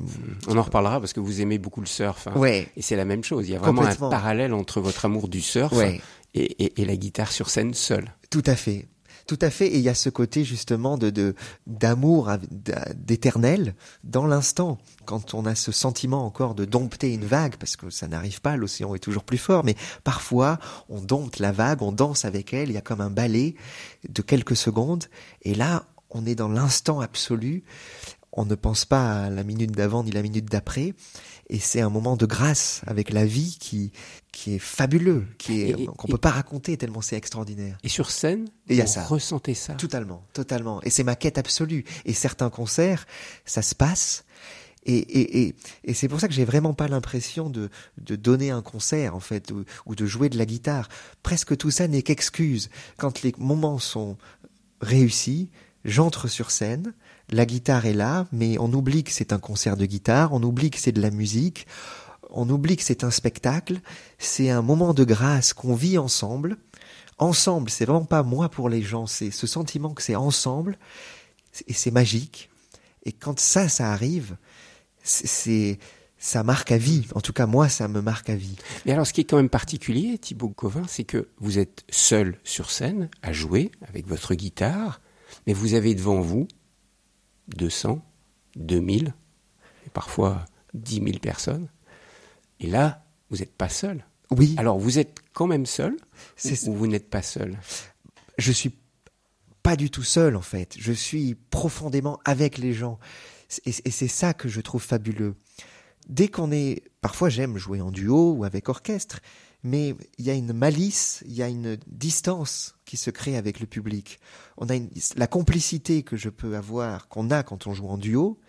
On en reparlera parce que vous aimez beaucoup le surf. Hein. Ouais. Et c'est la même chose. Il y a vraiment un parallèle entre votre amour du surf ouais. et, et, et la guitare sur scène seule. Tout à fait. Tout à fait, et il y a ce côté justement de, de d'amour, d'éternel dans l'instant. Quand on a ce sentiment encore de dompter une vague, parce que ça n'arrive pas, l'océan est toujours plus fort, mais parfois on dompte la vague, on danse avec elle, il y a comme un ballet de quelques secondes, et là on est dans l'instant absolu, on ne pense pas à la minute d'avant ni la minute d'après, et c'est un moment de grâce avec la vie qui qui est fabuleux, qui est et, qu'on et, peut pas raconter tellement c'est extraordinaire. Et sur scène, et vous y a ça. Ressentez ça. Totalement, totalement. Et c'est ma quête absolue. Et certains concerts, ça se passe. Et, et, et, et c'est pour ça que j'ai vraiment pas l'impression de, de donner un concert, en fait, ou, ou de jouer de la guitare. Presque tout ça n'est qu'excuse. Quand les moments sont réussis, j'entre sur scène, la guitare est là, mais on oublie que c'est un concert de guitare, on oublie que c'est de la musique, on oublie que c'est un spectacle, c'est un moment de grâce qu'on vit ensemble. Ensemble, c'est vraiment pas moi pour les gens, c'est ce sentiment que c'est ensemble, et c'est magique. Et quand ça, ça arrive, c'est, c'est ça marque à vie. En tout cas, moi, ça me marque à vie. Mais alors, ce qui est quand même particulier, Thibaut Covin, c'est que vous êtes seul sur scène, à jouer, avec votre guitare, mais vous avez devant vous deux cents, deux mille, et parfois dix mille personnes. Et là, vous n'êtes pas seul. Oui. Alors, vous êtes quand même seul c'est... ou vous n'êtes pas seul? Je suis pas du tout seul, en fait. Je suis profondément avec les gens. Et, et c'est ça que je trouve fabuleux. Dès qu'on est... Parfois, j'aime jouer en duo ou avec orchestre, mais il y a une malice, il y a une distance qui se crée avec le public. On a une... La complicité que je peux avoir, qu'on a quand on joue en duo,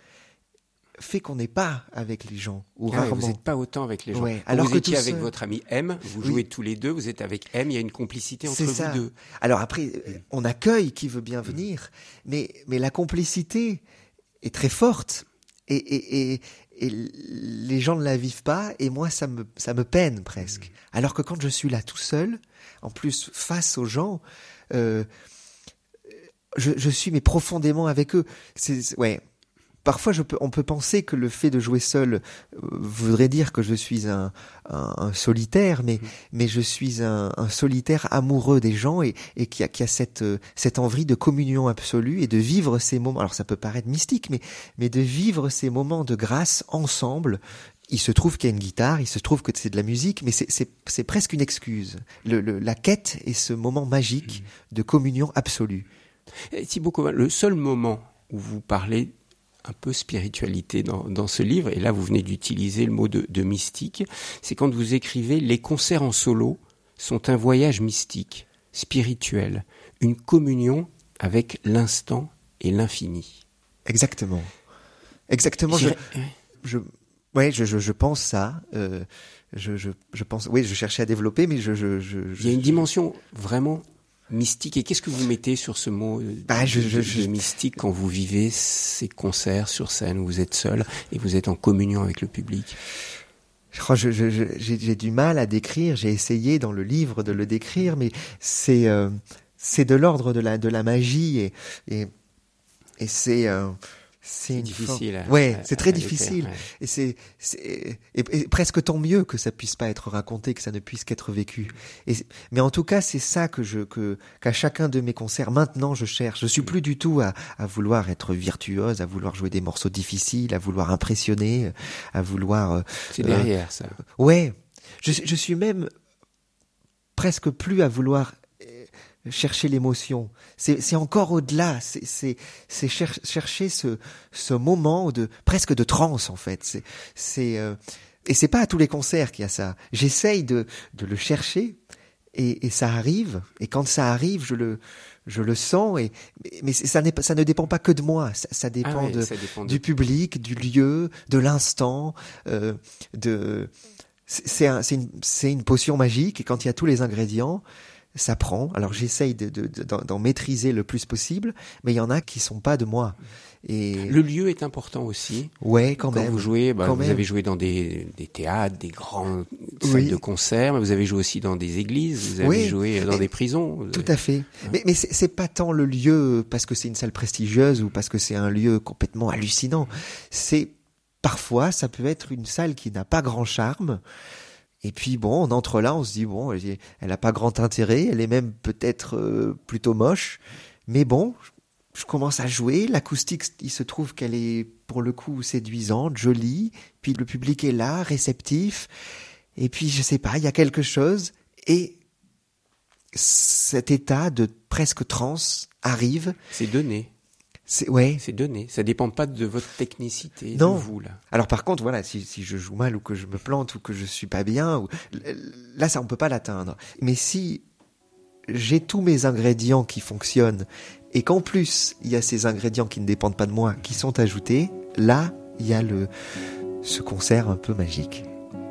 fait qu'on n'est pas avec les gens, ou ah rarement. Ouais, vous n'êtes pas autant avec les gens. Ouais, Quand alors vous que étiez avec seul... votre ami M, vous jouez oui. tous les deux, vous êtes avec M, il y a une complicité entre C'est vous ça. deux. Alors après, on accueille qui veut bien venir, mais, mais la complicité est très forte, et, et, et, et les gens ne la vivent pas, et moi ça me, ça me peine presque. Alors que quand je suis là tout seul, en plus face aux gens, euh, je, je suis mais profondément avec eux. C'est, ouais. Parfois, je peux, on peut penser que le fait de jouer seul euh, voudrait dire que je suis un, un, un solitaire, mais, mmh. mais je suis un, un solitaire amoureux des gens et, et qui a, qui a cette, euh, cette envie de communion absolue et de vivre ces moments. Alors, ça peut paraître mystique, mais, mais de vivre ces moments de grâce ensemble. Il se trouve qu'il y a une guitare, il se trouve que c'est de la musique, mais c'est, c'est, c'est presque une excuse. Le, le, la quête est ce moment magique mmh. de communion absolue. Et Thibaut Covin, le seul moment où vous parlez un peu spiritualité dans, dans ce livre, et là vous venez d'utiliser le mot de, de mystique, c'est quand vous écrivez « Les concerts en solo sont un voyage mystique, spirituel, une communion avec l'instant et l'infini. » Exactement. Exactement. Je, je, ouais, je, je, je pense ça. Euh, je, je, je pense. Oui, je cherchais à développer, mais je, je, je. Il y a une dimension vraiment mystique. Et qu'est-ce que vous mettez sur ce mot bah, je, de, je, de, je, de mystique quand vous vivez ces concerts sur scène où vous êtes seul et vous êtes en communion avec le public? Je crois je, je, je, j'ai, j'ai du mal à décrire. J'ai essayé dans le livre de le décrire, mais c'est euh, c'est de l'ordre de la de la magie et et, et c'est euh, c'est, c'est difficile. Forme... Ouais, à, c'est très difficile. Faire, ouais. Et c'est, c'est et, et presque tant mieux que ça puisse pas être raconté, que ça ne puisse qu'être vécu. Et mais en tout cas, c'est ça que je que qu'à chacun de mes concerts maintenant je cherche. Je suis plus du tout à à vouloir être virtuose, à vouloir jouer des morceaux difficiles, à vouloir impressionner, à vouloir. Euh, c'est derrière euh, ça. Ouais, je je suis même presque plus à vouloir chercher l'émotion. C'est, c'est encore au-delà. C'est, c'est, c'est cher- chercher ce, ce moment de, presque de transe, en fait. C'est, c'est, euh, et c'est pas à tous les concerts qu'il y a ça. J'essaye de, de le chercher et, et ça arrive. Et quand ça arrive, je le, je le sens et, mais ça n'est pas, ça ne dépend pas que de moi. Ça, ça dépend ah ouais, de, ça dépend du de... public, du lieu, de l'instant, euh, de, c'est, un, c'est une, c'est une potion magique et quand il y a tous les ingrédients, ça prend. Alors j'essaye de, de, de, d'en, d'en maîtriser le plus possible, mais il y en a qui sont pas de moi. Et le lieu est important aussi. Ouais, quand, quand même. vous jouez, bah, quand vous même. avez joué dans des, des théâtres, des grandes salles Oui. de concert, mais vous avez joué aussi dans des églises, vous avez Oui. joué dans Et des prisons. Tout avez... à fait. Hein? Mais, mais c'est, c'est pas tant le lieu parce que c'est une salle prestigieuse ou parce que c'est un lieu complètement hallucinant. C'est parfois, ça peut être une salle qui n'a pas grand charme. Et puis bon, on entre là, on se dit bon, elle a pas grand intérêt, elle est même peut-être euh, plutôt moche. Mais bon, je commence à jouer, l'acoustique, il se trouve qu'elle est pour le coup séduisante, jolie, puis le public est là, réceptif, et puis je sais pas, il y a quelque chose, et cet état de presque transe arrive. C'est donné. C'est, ouais. C'est donné. Ça dépend pas de votre technicité, non. de vous, là. Alors par contre, voilà, si, si je joue mal ou que je me plante ou que je suis pas bien, ou, là, ça, on peut pas l'atteindre. Mais si j'ai tous mes ingrédients qui fonctionnent et qu'en plus, il y a ces ingrédients qui ne dépendent pas de moi, qui sont ajoutés, là, il y a le, ce concert un peu magique.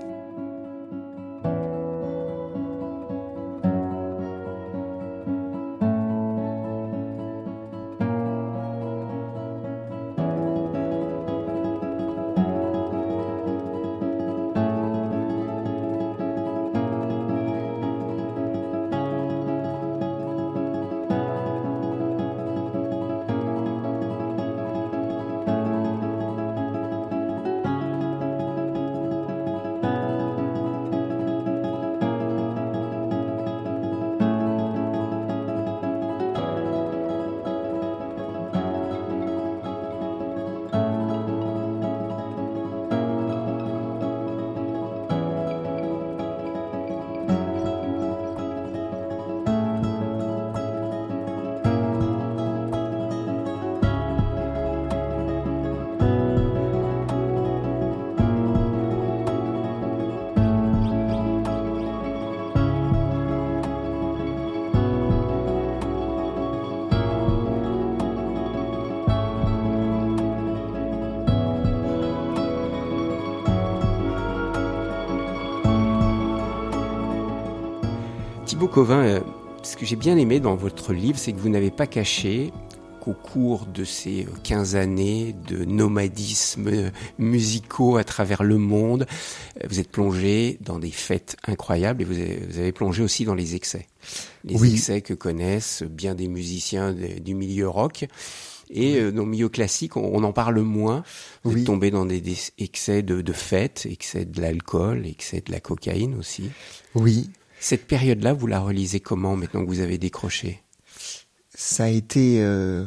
Thibaut Cauvin, euh, ce que j'ai bien aimé dans votre livre, c'est que vous n'avez pas caché qu'au cours de ces quinze années de nomadisme musicaux à travers le monde, vous êtes plongé dans des fêtes incroyables et vous avez, vous avez plongé aussi dans les excès. Les oui. excès que connaissent bien des musiciens de, du milieu rock. Et euh, dans le milieu classique, on, on en parle moins. Vous oui. êtes tombé dans des, des excès de, de fêtes, excès de l'alcool, excès de la cocaïne aussi. Oui. Cette période-là, vous la relisez comment maintenant que vous avez décroché ? Ça a été euh,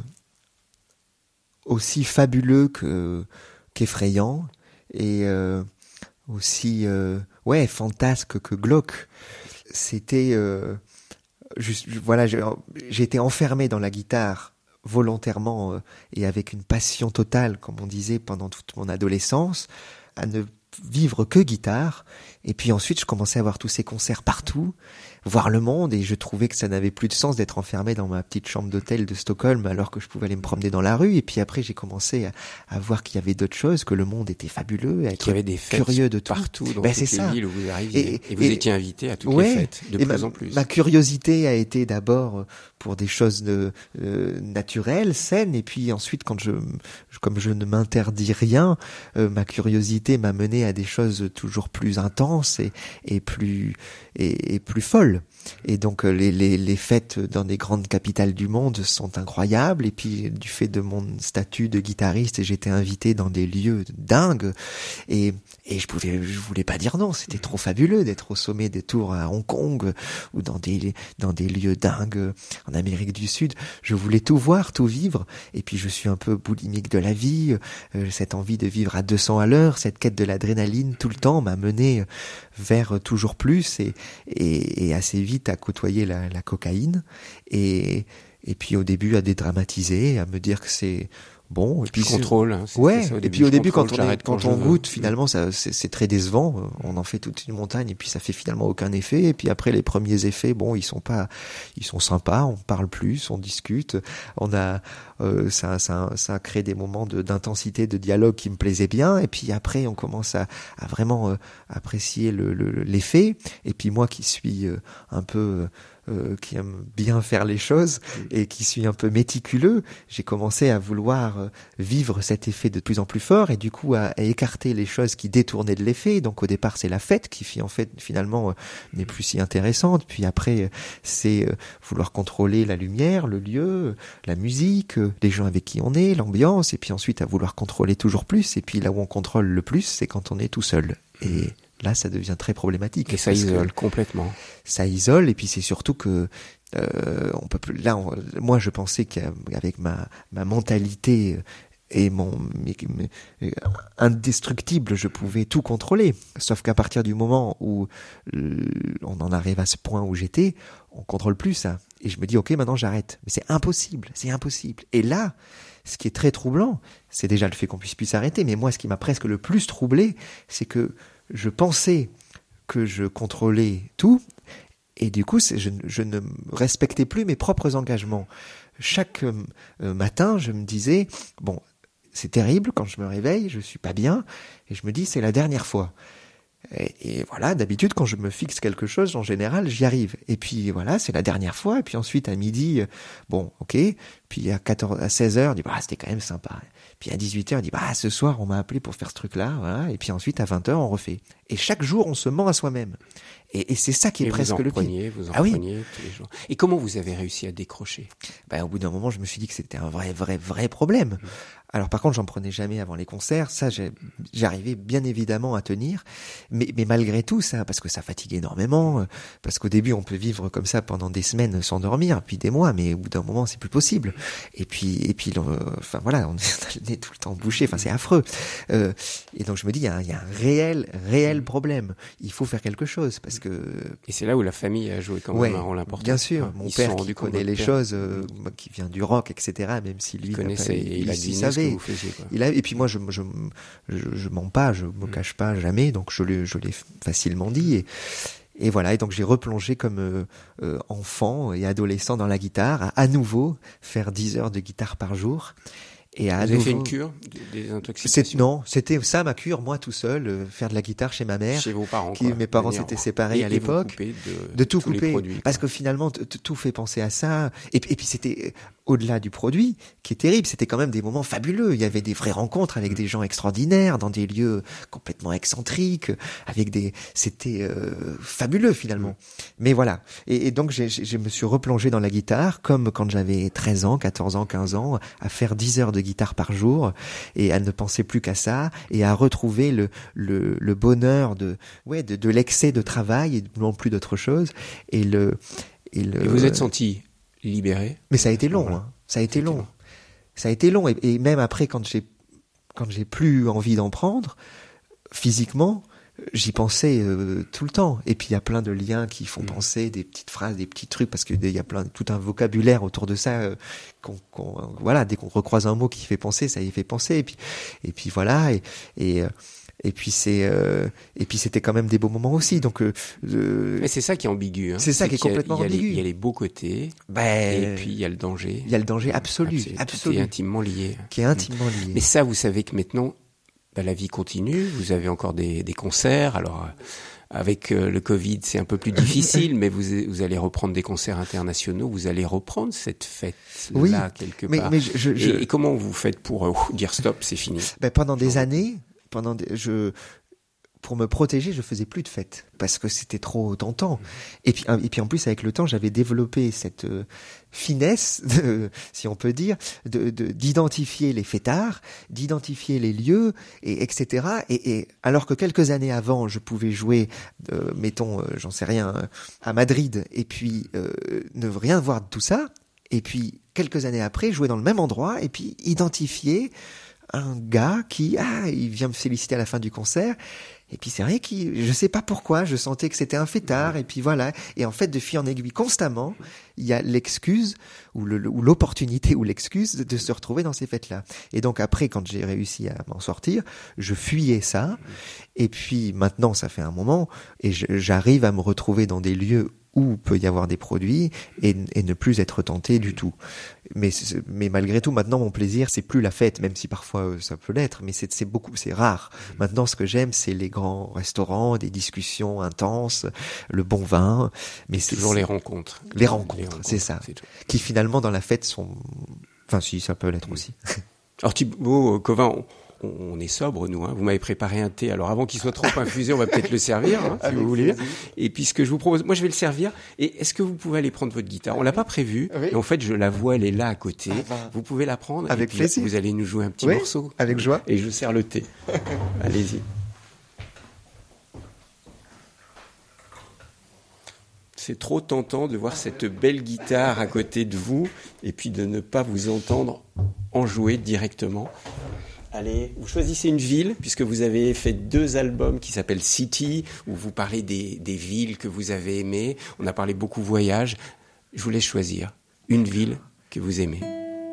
aussi fabuleux que, qu'effrayant et euh, aussi euh, ouais fantasque que glauque. C'était euh, juste voilà, j'ai, j'ai été enfermé dans la guitare volontairement euh, et avec une passion totale, comme on disait pendant toute mon adolescence, à ne vivre que guitare. Et puis ensuite, je commençais à voir tous ces concerts partout, voir le monde, et je trouvais que ça n'avait plus de sens d'être enfermé dans ma petite chambre d'hôtel de Stockholm alors que je pouvais aller me promener dans la rue. Et puis après, j'ai commencé à, à voir qu'il y avait d'autres choses, que le monde était fabuleux, à être qu'il y avait des fêtes curieux de tout. Partout dans ben, toutes c'est les ça. villes où vous arriviez. Et, et vous et, étiez invité à toutes ouais, les fêtes, de et plus ma, en plus. Ma curiosité a été d'abord pour des choses de, euh, naturelles, saines, et puis ensuite, quand je, comme je ne m'interdis rien, euh, ma curiosité m'a mené à des choses toujours plus intenses et, et plus et, et plus folles. Et donc les, les, les fêtes dans des grandes capitales du monde sont incroyables. Et puis du fait de mon statut de guitariste, j'étais invité dans des lieux dingues. Et, et je pouvais, je voulais pas dire non. C'était trop fabuleux d'être au sommet des tours à Hong Kong ou dans des dans des lieux dingues en Amérique du Sud. Je voulais tout voir, tout vivre. Et puis je suis un peu boulimique de la vie. Euh, cette envie de vivre à deux cents à l'heure, cette quête de l'adrénaline tout le temps m'a mené vers toujours plus et, et, et assez vite à côtoyer la, la cocaïne et, et puis au début à dédramatiser, à me dire que c'est bon. Et puis je contrôle. Hein, ouais. Ça, au et début, puis au début contrôle, quand on, est, quand quand on goûte, veux. finalement, ça, c'est, c'est très décevant. On en fait toute une montagne et puis ça fait finalement aucun effet. Et puis après les premiers effets, bon, ils sont pas, ils sont sympas. On parle plus, on discute. On a, euh, ça, ça, ça crée des moments de, d'intensité, de dialogue qui me plaisaient bien. Et puis après, on commence à, à vraiment euh, apprécier le, le, l'effet. Et puis moi qui suis euh, un peu euh, qui aime bien faire les choses et qui suis un peu méticuleux, j'ai commencé à vouloir euh, vivre cet effet de plus en plus fort et du coup à, à écarter les choses qui détournaient de l'effet. Donc au départ c'est la fête qui en fait finalement euh, n'est plus si intéressante. Puis après euh, c'est euh, vouloir contrôler la lumière, le lieu, la musique, euh, les gens avec qui on est, l'ambiance, et puis ensuite à vouloir contrôler toujours plus. Et puis là où on contrôle le plus, c'est quand on est tout seul. Et là, ça devient très problématique. Et ça isole complètement. Ça isole, et puis c'est surtout que euh, on peut plus. Là, on, moi, je pensais qu'avec ma ma mentalité et mon mes, mes, indestructible, je pouvais tout contrôler. Sauf qu'à partir du moment où euh, on en arrive à ce point où j'étais, on contrôle plus ça. Et je me dis, ok, maintenant j'arrête. Mais c'est impossible, c'est impossible. Et là, ce qui est très troublant, c'est déjà le fait qu'on puisse plus s'arrêter. Mais moi, ce qui m'a presque le plus troublé, c'est que je pensais que je contrôlais tout. Et du coup, je, je ne respectais plus mes propres engagements. Chaque euh, matin, je me disais, bon, c'est terrible, quand je me réveille, je suis pas bien. Et je me dis, c'est la dernière fois. Et, et voilà, d'habitude, quand je me fixe quelque chose, en général, j'y arrive. Et puis voilà, c'est la dernière fois. Et puis ensuite, à midi, bon, ok. Puis à quatorze, à seize heures, on dit, bah, c'était quand même sympa. Puis à dix-huit heures, on dit, bah, ce soir, on m'a appelé pour faire ce truc-là, voilà. Et puis ensuite, à vingt heures, on refait. Et chaque jour, on se ment à soi-même. Et, et c'est ça qui est et presque vous en le preniez, vous en ah oui. preniez tous les jours. Et comment vous avez réussi à décrocher? Ben, au bout d'un moment, je me suis dit que c'était un vrai, vrai, vrai problème. Mmh. Alors par contre, j'en prenais jamais avant les concerts. Ça, j'ai, j'arrivais bien évidemment à tenir, mais, mais malgré tout, ça, parce que ça fatigue énormément. Parce qu'au début, on peut vivre comme ça pendant des semaines sans dormir, puis des mois, mais au bout d'un moment, c'est plus possible. Et puis, et puis, euh, enfin voilà, on est le nez tout le temps bouché. Enfin, c'est affreux. Euh, et donc je me dis, il y a, il y a un réel, réel problème. Il faut faire quelque chose parce que. Et c'est là où la famille a joué quand même ouais, un rôle important. Bien sûr, enfin, mon père qui connaît les père. choses, euh, qui vient du rock, et cetera. Même si lui, il connaissait, il, il, il a il savait. Que vous faisiez, quoi. Il a, et puis moi, je, je, je, je mens pas, je me cache pas jamais, donc je l'ai, je l'ai facilement dit. Et, et voilà, et donc j'ai replongé comme euh, euh, enfant et adolescent dans la guitare, à, à nouveau faire dix heures de guitare par jour. Et à Vous avez nouveau, fait une cure des intoxications? C'est, non, c'était ça ma cure, moi tout seul, euh, faire de la guitare chez ma mère. Chez vos parents, qui, quoi. Mes parents s'étaient séparés et, à l'époque. Et de, de tout tous couper, les produits, parce que finalement t- t- tout fait penser à ça. Et, et puis c'était au-delà du produit, qui est terrible, c'était quand même des moments fabuleux. Il y avait des vraies rencontres avec des gens extraordinaires, dans des lieux complètement excentriques, avec des, c'était euh, fabuleux finalement. Mais voilà. Et, et donc j'ai, j'ai, je me suis replongé dans la guitare, comme quand j'avais treize ans, quatorze ans, quinze ans, à faire dix heures de guitare par jour. Et à ne penser plus qu'à ça et à retrouver le le, le bonheur de ouais de, de l'excès de travail et non plus d'autre chose et le et le. Et vous êtes senti libéré? Mais ça a été long, hein. Ça a été long. long. Ça a été long et, et même après quand j'ai quand j'ai plus envie d'en prendre physiquement. J'y pensais euh, tout le temps. Et puis il y a plein de liens qui font mmh. penser, des petites phrases, des petits trucs, parce qu'il y a plein, tout un vocabulaire autour de ça. Euh, qu'on, qu'on, euh, voilà, dès qu'on recroise un mot qui fait penser, ça y fait penser. Et puis, et puis voilà. Et, et, euh, et puis c'est, euh, et puis c'était quand même des beaux moments aussi. Donc, euh, mais c'est ça qui est ambigu. Hein. C'est ça c'est qui est complètement il y a, ambigu. Il y a les beaux côtés. Ben, et puis il y a le danger. Il y a le danger absolu, absolu, absolu. Qui est intimement lié. Qui est intimement lié. Mais ça, vous savez que maintenant. Ben, la vie continue, vous avez encore des, des concerts, alors euh, avec euh, le Covid c'est un peu plus difficile, mais vous, vous allez reprendre des concerts internationaux, vous allez reprendre cette fête-là oui, quelque mais, part. Mais je, je, et, je... et comment vous faites pour euh, dire stop, c'est fini? Ben, pendant des années, pendant des, je... pour me protéger, je faisais plus de fêtes parce que c'était trop tentant. Et puis, et puis en plus, avec le temps, j'avais développé cette euh, finesse, de, si on peut dire, de, de, d'identifier les fêtards, d'identifier les lieux, et etc. Et, et alors que quelques années avant, je pouvais jouer, euh, mettons, euh, j'en sais rien, euh, à Madrid, et puis euh, ne rien voir de tout ça. Et puis quelques années après, jouer dans le même endroit, et puis identifier un gars qui, ah, il vient me féliciter à la fin du concert. Et puis c'est vrai que je sais pas pourquoi, je sentais que c'était un fêtard, et puis voilà. Et en fait, de fil en aiguille, constamment, il y a l'excuse, ou, le, ou l'opportunité, ou l'excuse de, de se retrouver dans ces fêtes-là. Et donc après, quand j'ai réussi à m'en sortir, je fuyais ça. Et puis maintenant, ça fait un moment, et je, j'arrive à me retrouver dans des lieux où peut y avoir des produits et, et ne plus être tenté du tout. Mais, mais malgré tout, maintenant, mon plaisir, c'est plus la fête, même si parfois euh, ça peut l'être, mais c'est, c'est beaucoup, c'est rare. Maintenant, ce que j'aime, c'est les grands restaurants, des discussions intenses, le bon vin. Mais c'est toujours les rencontres. Les rencontres, les rencontres c'est ça. C'est tout. Qui finalement, dans la fête, sont... Enfin, si, ça peut l'être mmh. aussi. Alors Thibaut Cauvin, on... On est sobre, nous. Hein. Vous m'avez préparé un thé. Alors, avant qu'il soit trop infusé, on va peut-être le servir, hein, si vous voulez. Et puis, ce que je vous propose, moi, je vais le servir. Et est-ce que vous pouvez aller prendre votre guitare ? On l'a pas prévu. Oui. Et en fait, je la vois, elle est là à côté. Ah ben, vous pouvez la prendre. Avec et puis, plaisir. Vous allez nous jouer un petit oui, morceau. Avec joie. Et je sers le thé. Allez-y. C'est trop tentant de voir cette belle guitare à côté de vous et puis de ne pas vous entendre en jouer directement. Allez, vous choisissez une ville, puisque vous avez fait deux albums qui s'appellent City, où vous parlez des, des villes que vous avez aimées. On a parlé beaucoup voyage. Je vous laisse choisir une ville que vous aimez.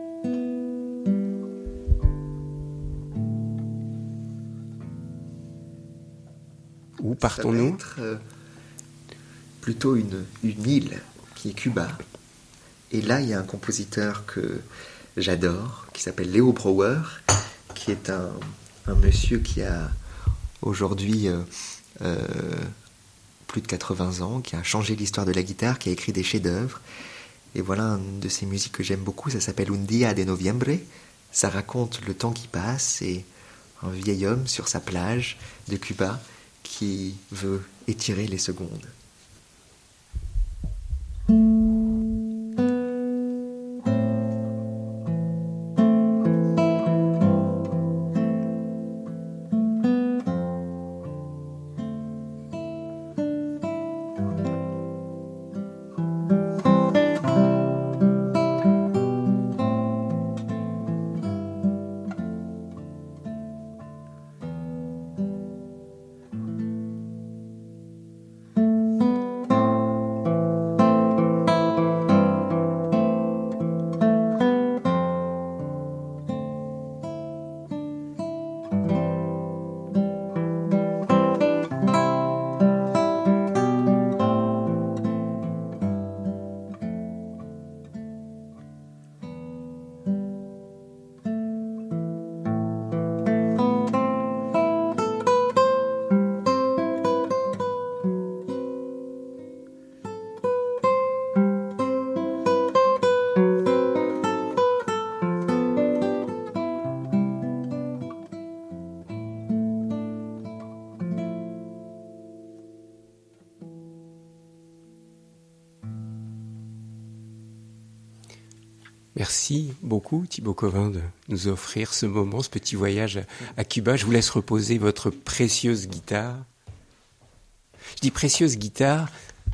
Où partons-nous ? Ça va être, euh, plutôt une, une île qui est Cuba. Et là, il y a un compositeur que j'adore, qui s'appelle Leo Brouwer, qui est un, un monsieur qui a aujourd'hui euh, euh, plus de quatre-vingts ans, qui a changé l'histoire de la guitare, qui a écrit des chefs-d'œuvre. Et voilà une de ces musiques que j'aime beaucoup, ça s'appelle Un día de noviembre. Ça raconte le temps qui passe et un vieil homme sur sa plage de Cuba qui veut étirer les secondes. Merci beaucoup Thibaut Cauvin de nous offrir ce moment, ce petit voyage à Cuba. Je vous laisse reposer votre précieuse guitare. Je dis précieuse guitare.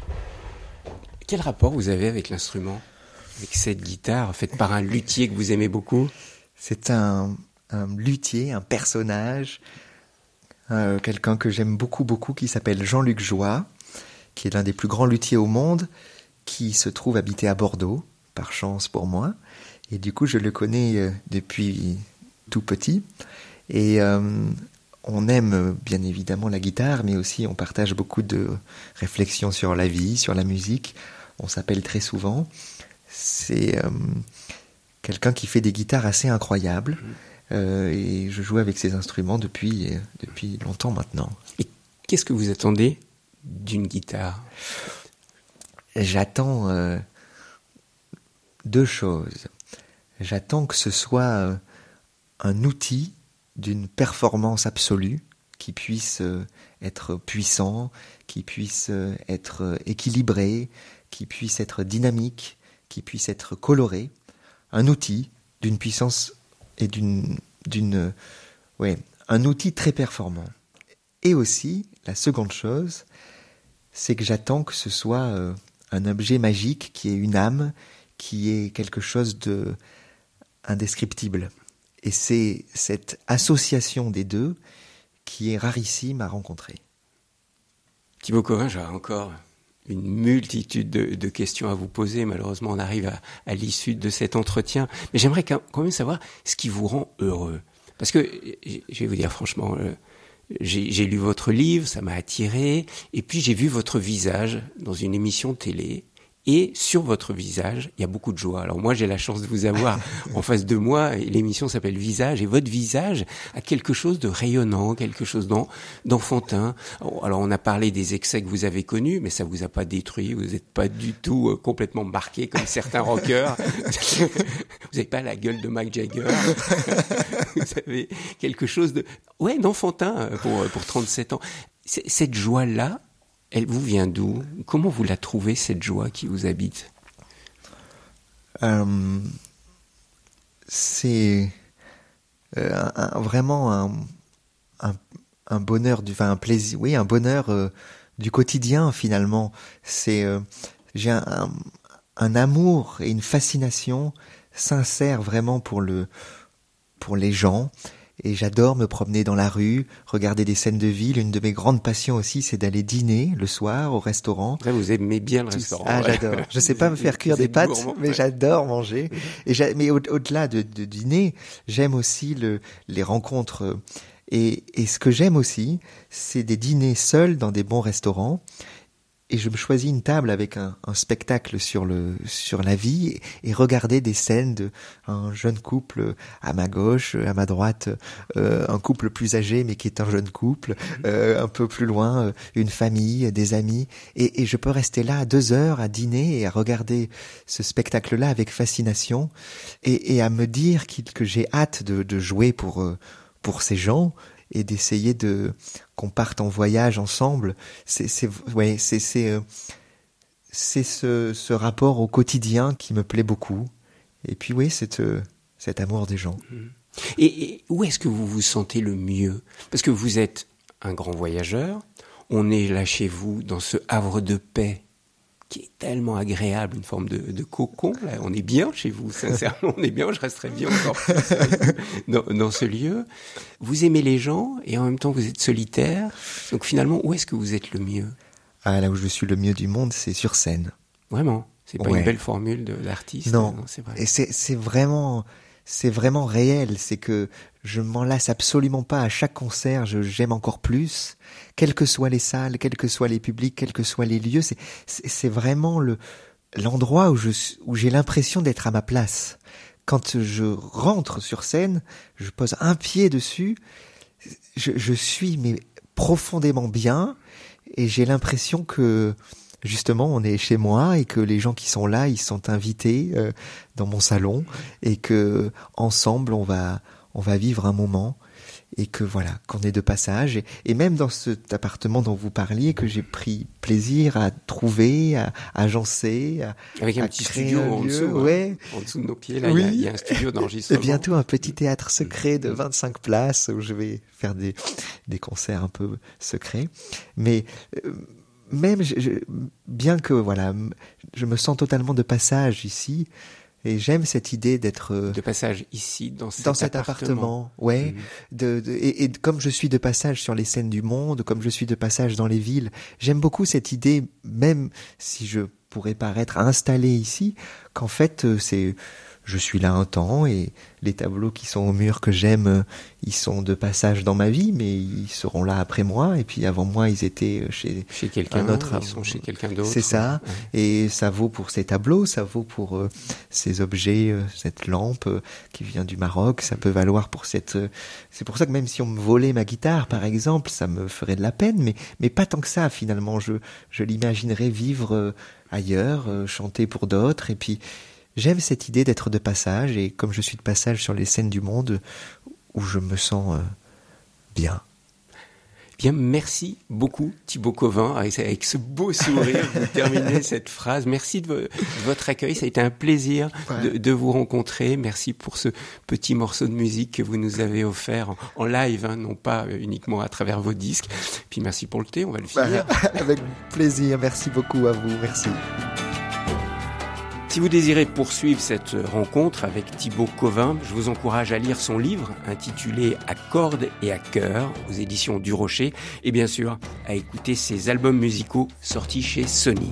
Quel rapport vous avez avec l'instrument, avec cette guitare faite par un luthier que vous aimez beaucoup ? C'est un, un luthier, un personnage, euh, quelqu'un que j'aime beaucoup, beaucoup, qui s'appelle Jean-Luc Joie, qui est l'un des plus grands luthiers au monde, qui se trouve habité à Bordeaux, par chance pour moi. Et du coup, je le connais euh, depuis tout petit. Et euh, on aime bien évidemment la guitare, mais aussi on partage beaucoup de réflexions sur la vie, sur la musique. On s'appelle très souvent. C'est euh, quelqu'un qui fait des guitares assez incroyables. Euh, et je joue avec ces instruments depuis, euh, depuis longtemps maintenant. Et qu'est-ce que vous attendez d'une guitare ? J'attends euh, deux choses. J'attends que ce soit euh, un outil d'une performance absolue qui puisse euh, être puissant, qui puisse euh, être euh, équilibré, qui puisse être dynamique, qui puisse être coloré. Un outil d'une puissance et d'une... d'une ouais, un outil très performant. Et aussi, la seconde chose, c'est que j'attends que ce soit euh, un objet magique qui ait une âme, qui est quelque chose de indescriptible. Et c'est cette association des deux qui est rarissime à rencontrer. Thibaut Cauvin, j'ai encore une multitude de, de questions à vous poser. Malheureusement, on arrive à, à l'issue de cet entretien. Mais j'aimerais quand même savoir ce qui vous rend heureux. Parce que, je vais vous dire franchement, euh, j'ai, j'ai lu votre livre, ça m'a attiré, et puis j'ai vu votre visage dans une émission télé. Et sur votre visage, il y a beaucoup de joie. Alors moi, j'ai la chance de vous avoir en face de moi. Et l'émission s'appelle Visage. Et votre visage a quelque chose de rayonnant, quelque chose d'enfantin. Alors on a parlé des excès que vous avez connus, mais ça vous a pas détruit. Vous n'êtes pas du tout euh, complètement marqué comme certains rockers. Vous n'avez pas la gueule de Mick Jagger. Vous avez quelque chose de, ouais, d'enfantin pour pour trente-sept ans. C'est, cette joie-là, elle vous vient d'où? Comment vous la trouvez, cette joie qui vous habite? euh, C'est euh, un, vraiment un, un, un bonheur, du, enfin un plaisir, oui, un bonheur euh, du quotidien finalement. C'est, euh, j'ai un, un, un amour et une fascination sincère vraiment pour le, pour les gens. Et j'adore me promener dans la rue, regarder des scènes de ville. Une de mes grandes passions aussi, c'est d'aller dîner le soir au restaurant. Là, vous aimez bien le restaurant. Ah, ouais. J'adore. Je sais pas me faire cuire des pâtes, gourmand, mais ouais. J'adore manger. Et j'a... mais au- au-delà de, de dîner, j'aime aussi le, les rencontres. Et, et ce que j'aime aussi, c'est des dîners seuls dans des bons restaurants. Et je me choisis une table avec un, un spectacle sur le sur la vie et regarder des scènes de un jeune couple à ma gauche, à ma droite, euh, un couple plus âgé mais qui est un jeune couple, euh, un peu plus loin, euh, une famille, des amis. Et, et je peux rester là deux heures à dîner et à regarder ce spectacle-là avec fascination et, et à me dire qu'il, que j'ai hâte de, de jouer pour euh, pour ces gens. Et d'essayer de qu'on parte en voyage ensemble, c'est c'est ouais c'est c'est euh, c'est ce ce rapport au quotidien qui me plaît beaucoup. Et puis oui, cet euh, cet amour des gens. Et, et où est-ce que vous vous sentez le mieux? Parce que vous êtes un grand voyageur. On est là chez vous dans ce havre de paix qui est tellement agréable, une forme de, de cocon. Là, on est bien chez vous, sincèrement, on est bien. Je resterai bien encore plus dans, dans ce lieu. Vous aimez les gens et en même temps vous êtes solitaire. Donc finalement, où est-ce que vous êtes le mieux? Ah, là où je suis le mieux du monde, c'est sur scène. Vraiment, c'est pas Ouais. une belle formule de l'artiste. Non, non c'est vrai. Et c'est c'est vraiment c'est vraiment réel. C'est que je m'en lasse absolument pas. À chaque concert, je, j'aime encore plus. Quelles que soient les salles, quels que soient les publics, quels que soient les lieux, c'est c'est, c'est vraiment le l'endroit où je où j'ai l'impression d'être à ma place. Quand je rentre sur scène, je pose un pied dessus, je, je suis mais profondément bien et j'ai l'impression que justement on est chez moi et que les gens qui sont là, ils sont invités euh, dans mon salon et que ensemble on va on va vivre un moment et que voilà, qu'on est de passage et, et même dans cet appartement dont vous parliez que j'ai pris plaisir à trouver, à, à agencer, à, avec un à petit créer studio un en lieu, dessous, ouais. hein, en dessous de nos pieds là, il Oui. y, a, il y a un studio d'enregistrement. Et bientôt un petit théâtre secret de vingt-cinq places où je vais faire des des concerts un peu secrets, mais euh, même je, je, bien que voilà, je me sens totalement de passage ici. Et j'aime cette idée d'être de passage ici dans cet, dans cet appartement. appartement, ouais. Mmh. De, de et, et comme je suis de passage sur les scènes du monde, comme je suis de passage dans les villes, j'aime beaucoup cette idée, même si je pourrais paraître installé ici, qu'en fait euh, c'est je suis là un temps et les tableaux qui sont au mur que j'aime, euh, ils sont de passage dans ma vie, mais ils seront là après moi. Et puis avant moi, ils étaient chez chez quelqu'un d'autre. Ils sont chez quelqu'un d'autre. C'est ça. Ouais. Et ça vaut pour ces tableaux, ça vaut pour euh, ces objets, euh, cette lampe euh, qui vient du Maroc. Ça peut valoir pour cette. Euh, c'est pour ça que même si on me volait ma guitare, par exemple, ça me ferait de la peine, mais mais pas tant que ça finalement. Je je l'imaginerais vivre euh, ailleurs, euh, chanter pour d'autres, et puis. J'aime cette idée d'être de passage, et comme je suis de passage sur les scènes du monde, où je me sens euh, bien. Bien, merci beaucoup Thibaut Covin, avec, avec ce beau sourire, vous terminez cette phrase. Merci de, de votre accueil, ça a été un plaisir ouais. de, de vous rencontrer. Merci pour ce petit morceau de musique que vous nous avez offert en, en live, hein, non pas uniquement à travers vos disques. Puis merci pour le thé, on va le finir. Avec plaisir, merci beaucoup à vous, merci. Si vous désirez poursuivre cette rencontre avec Thibaut Covin, je vous encourage à lire son livre intitulé « À cordes et à cœur » aux éditions du Rocher et bien sûr à écouter ses albums musicaux sortis chez Sony.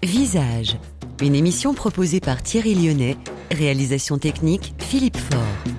Visage, une émission proposée par Thierry Lyonnais, réalisation technique Philippe Faure.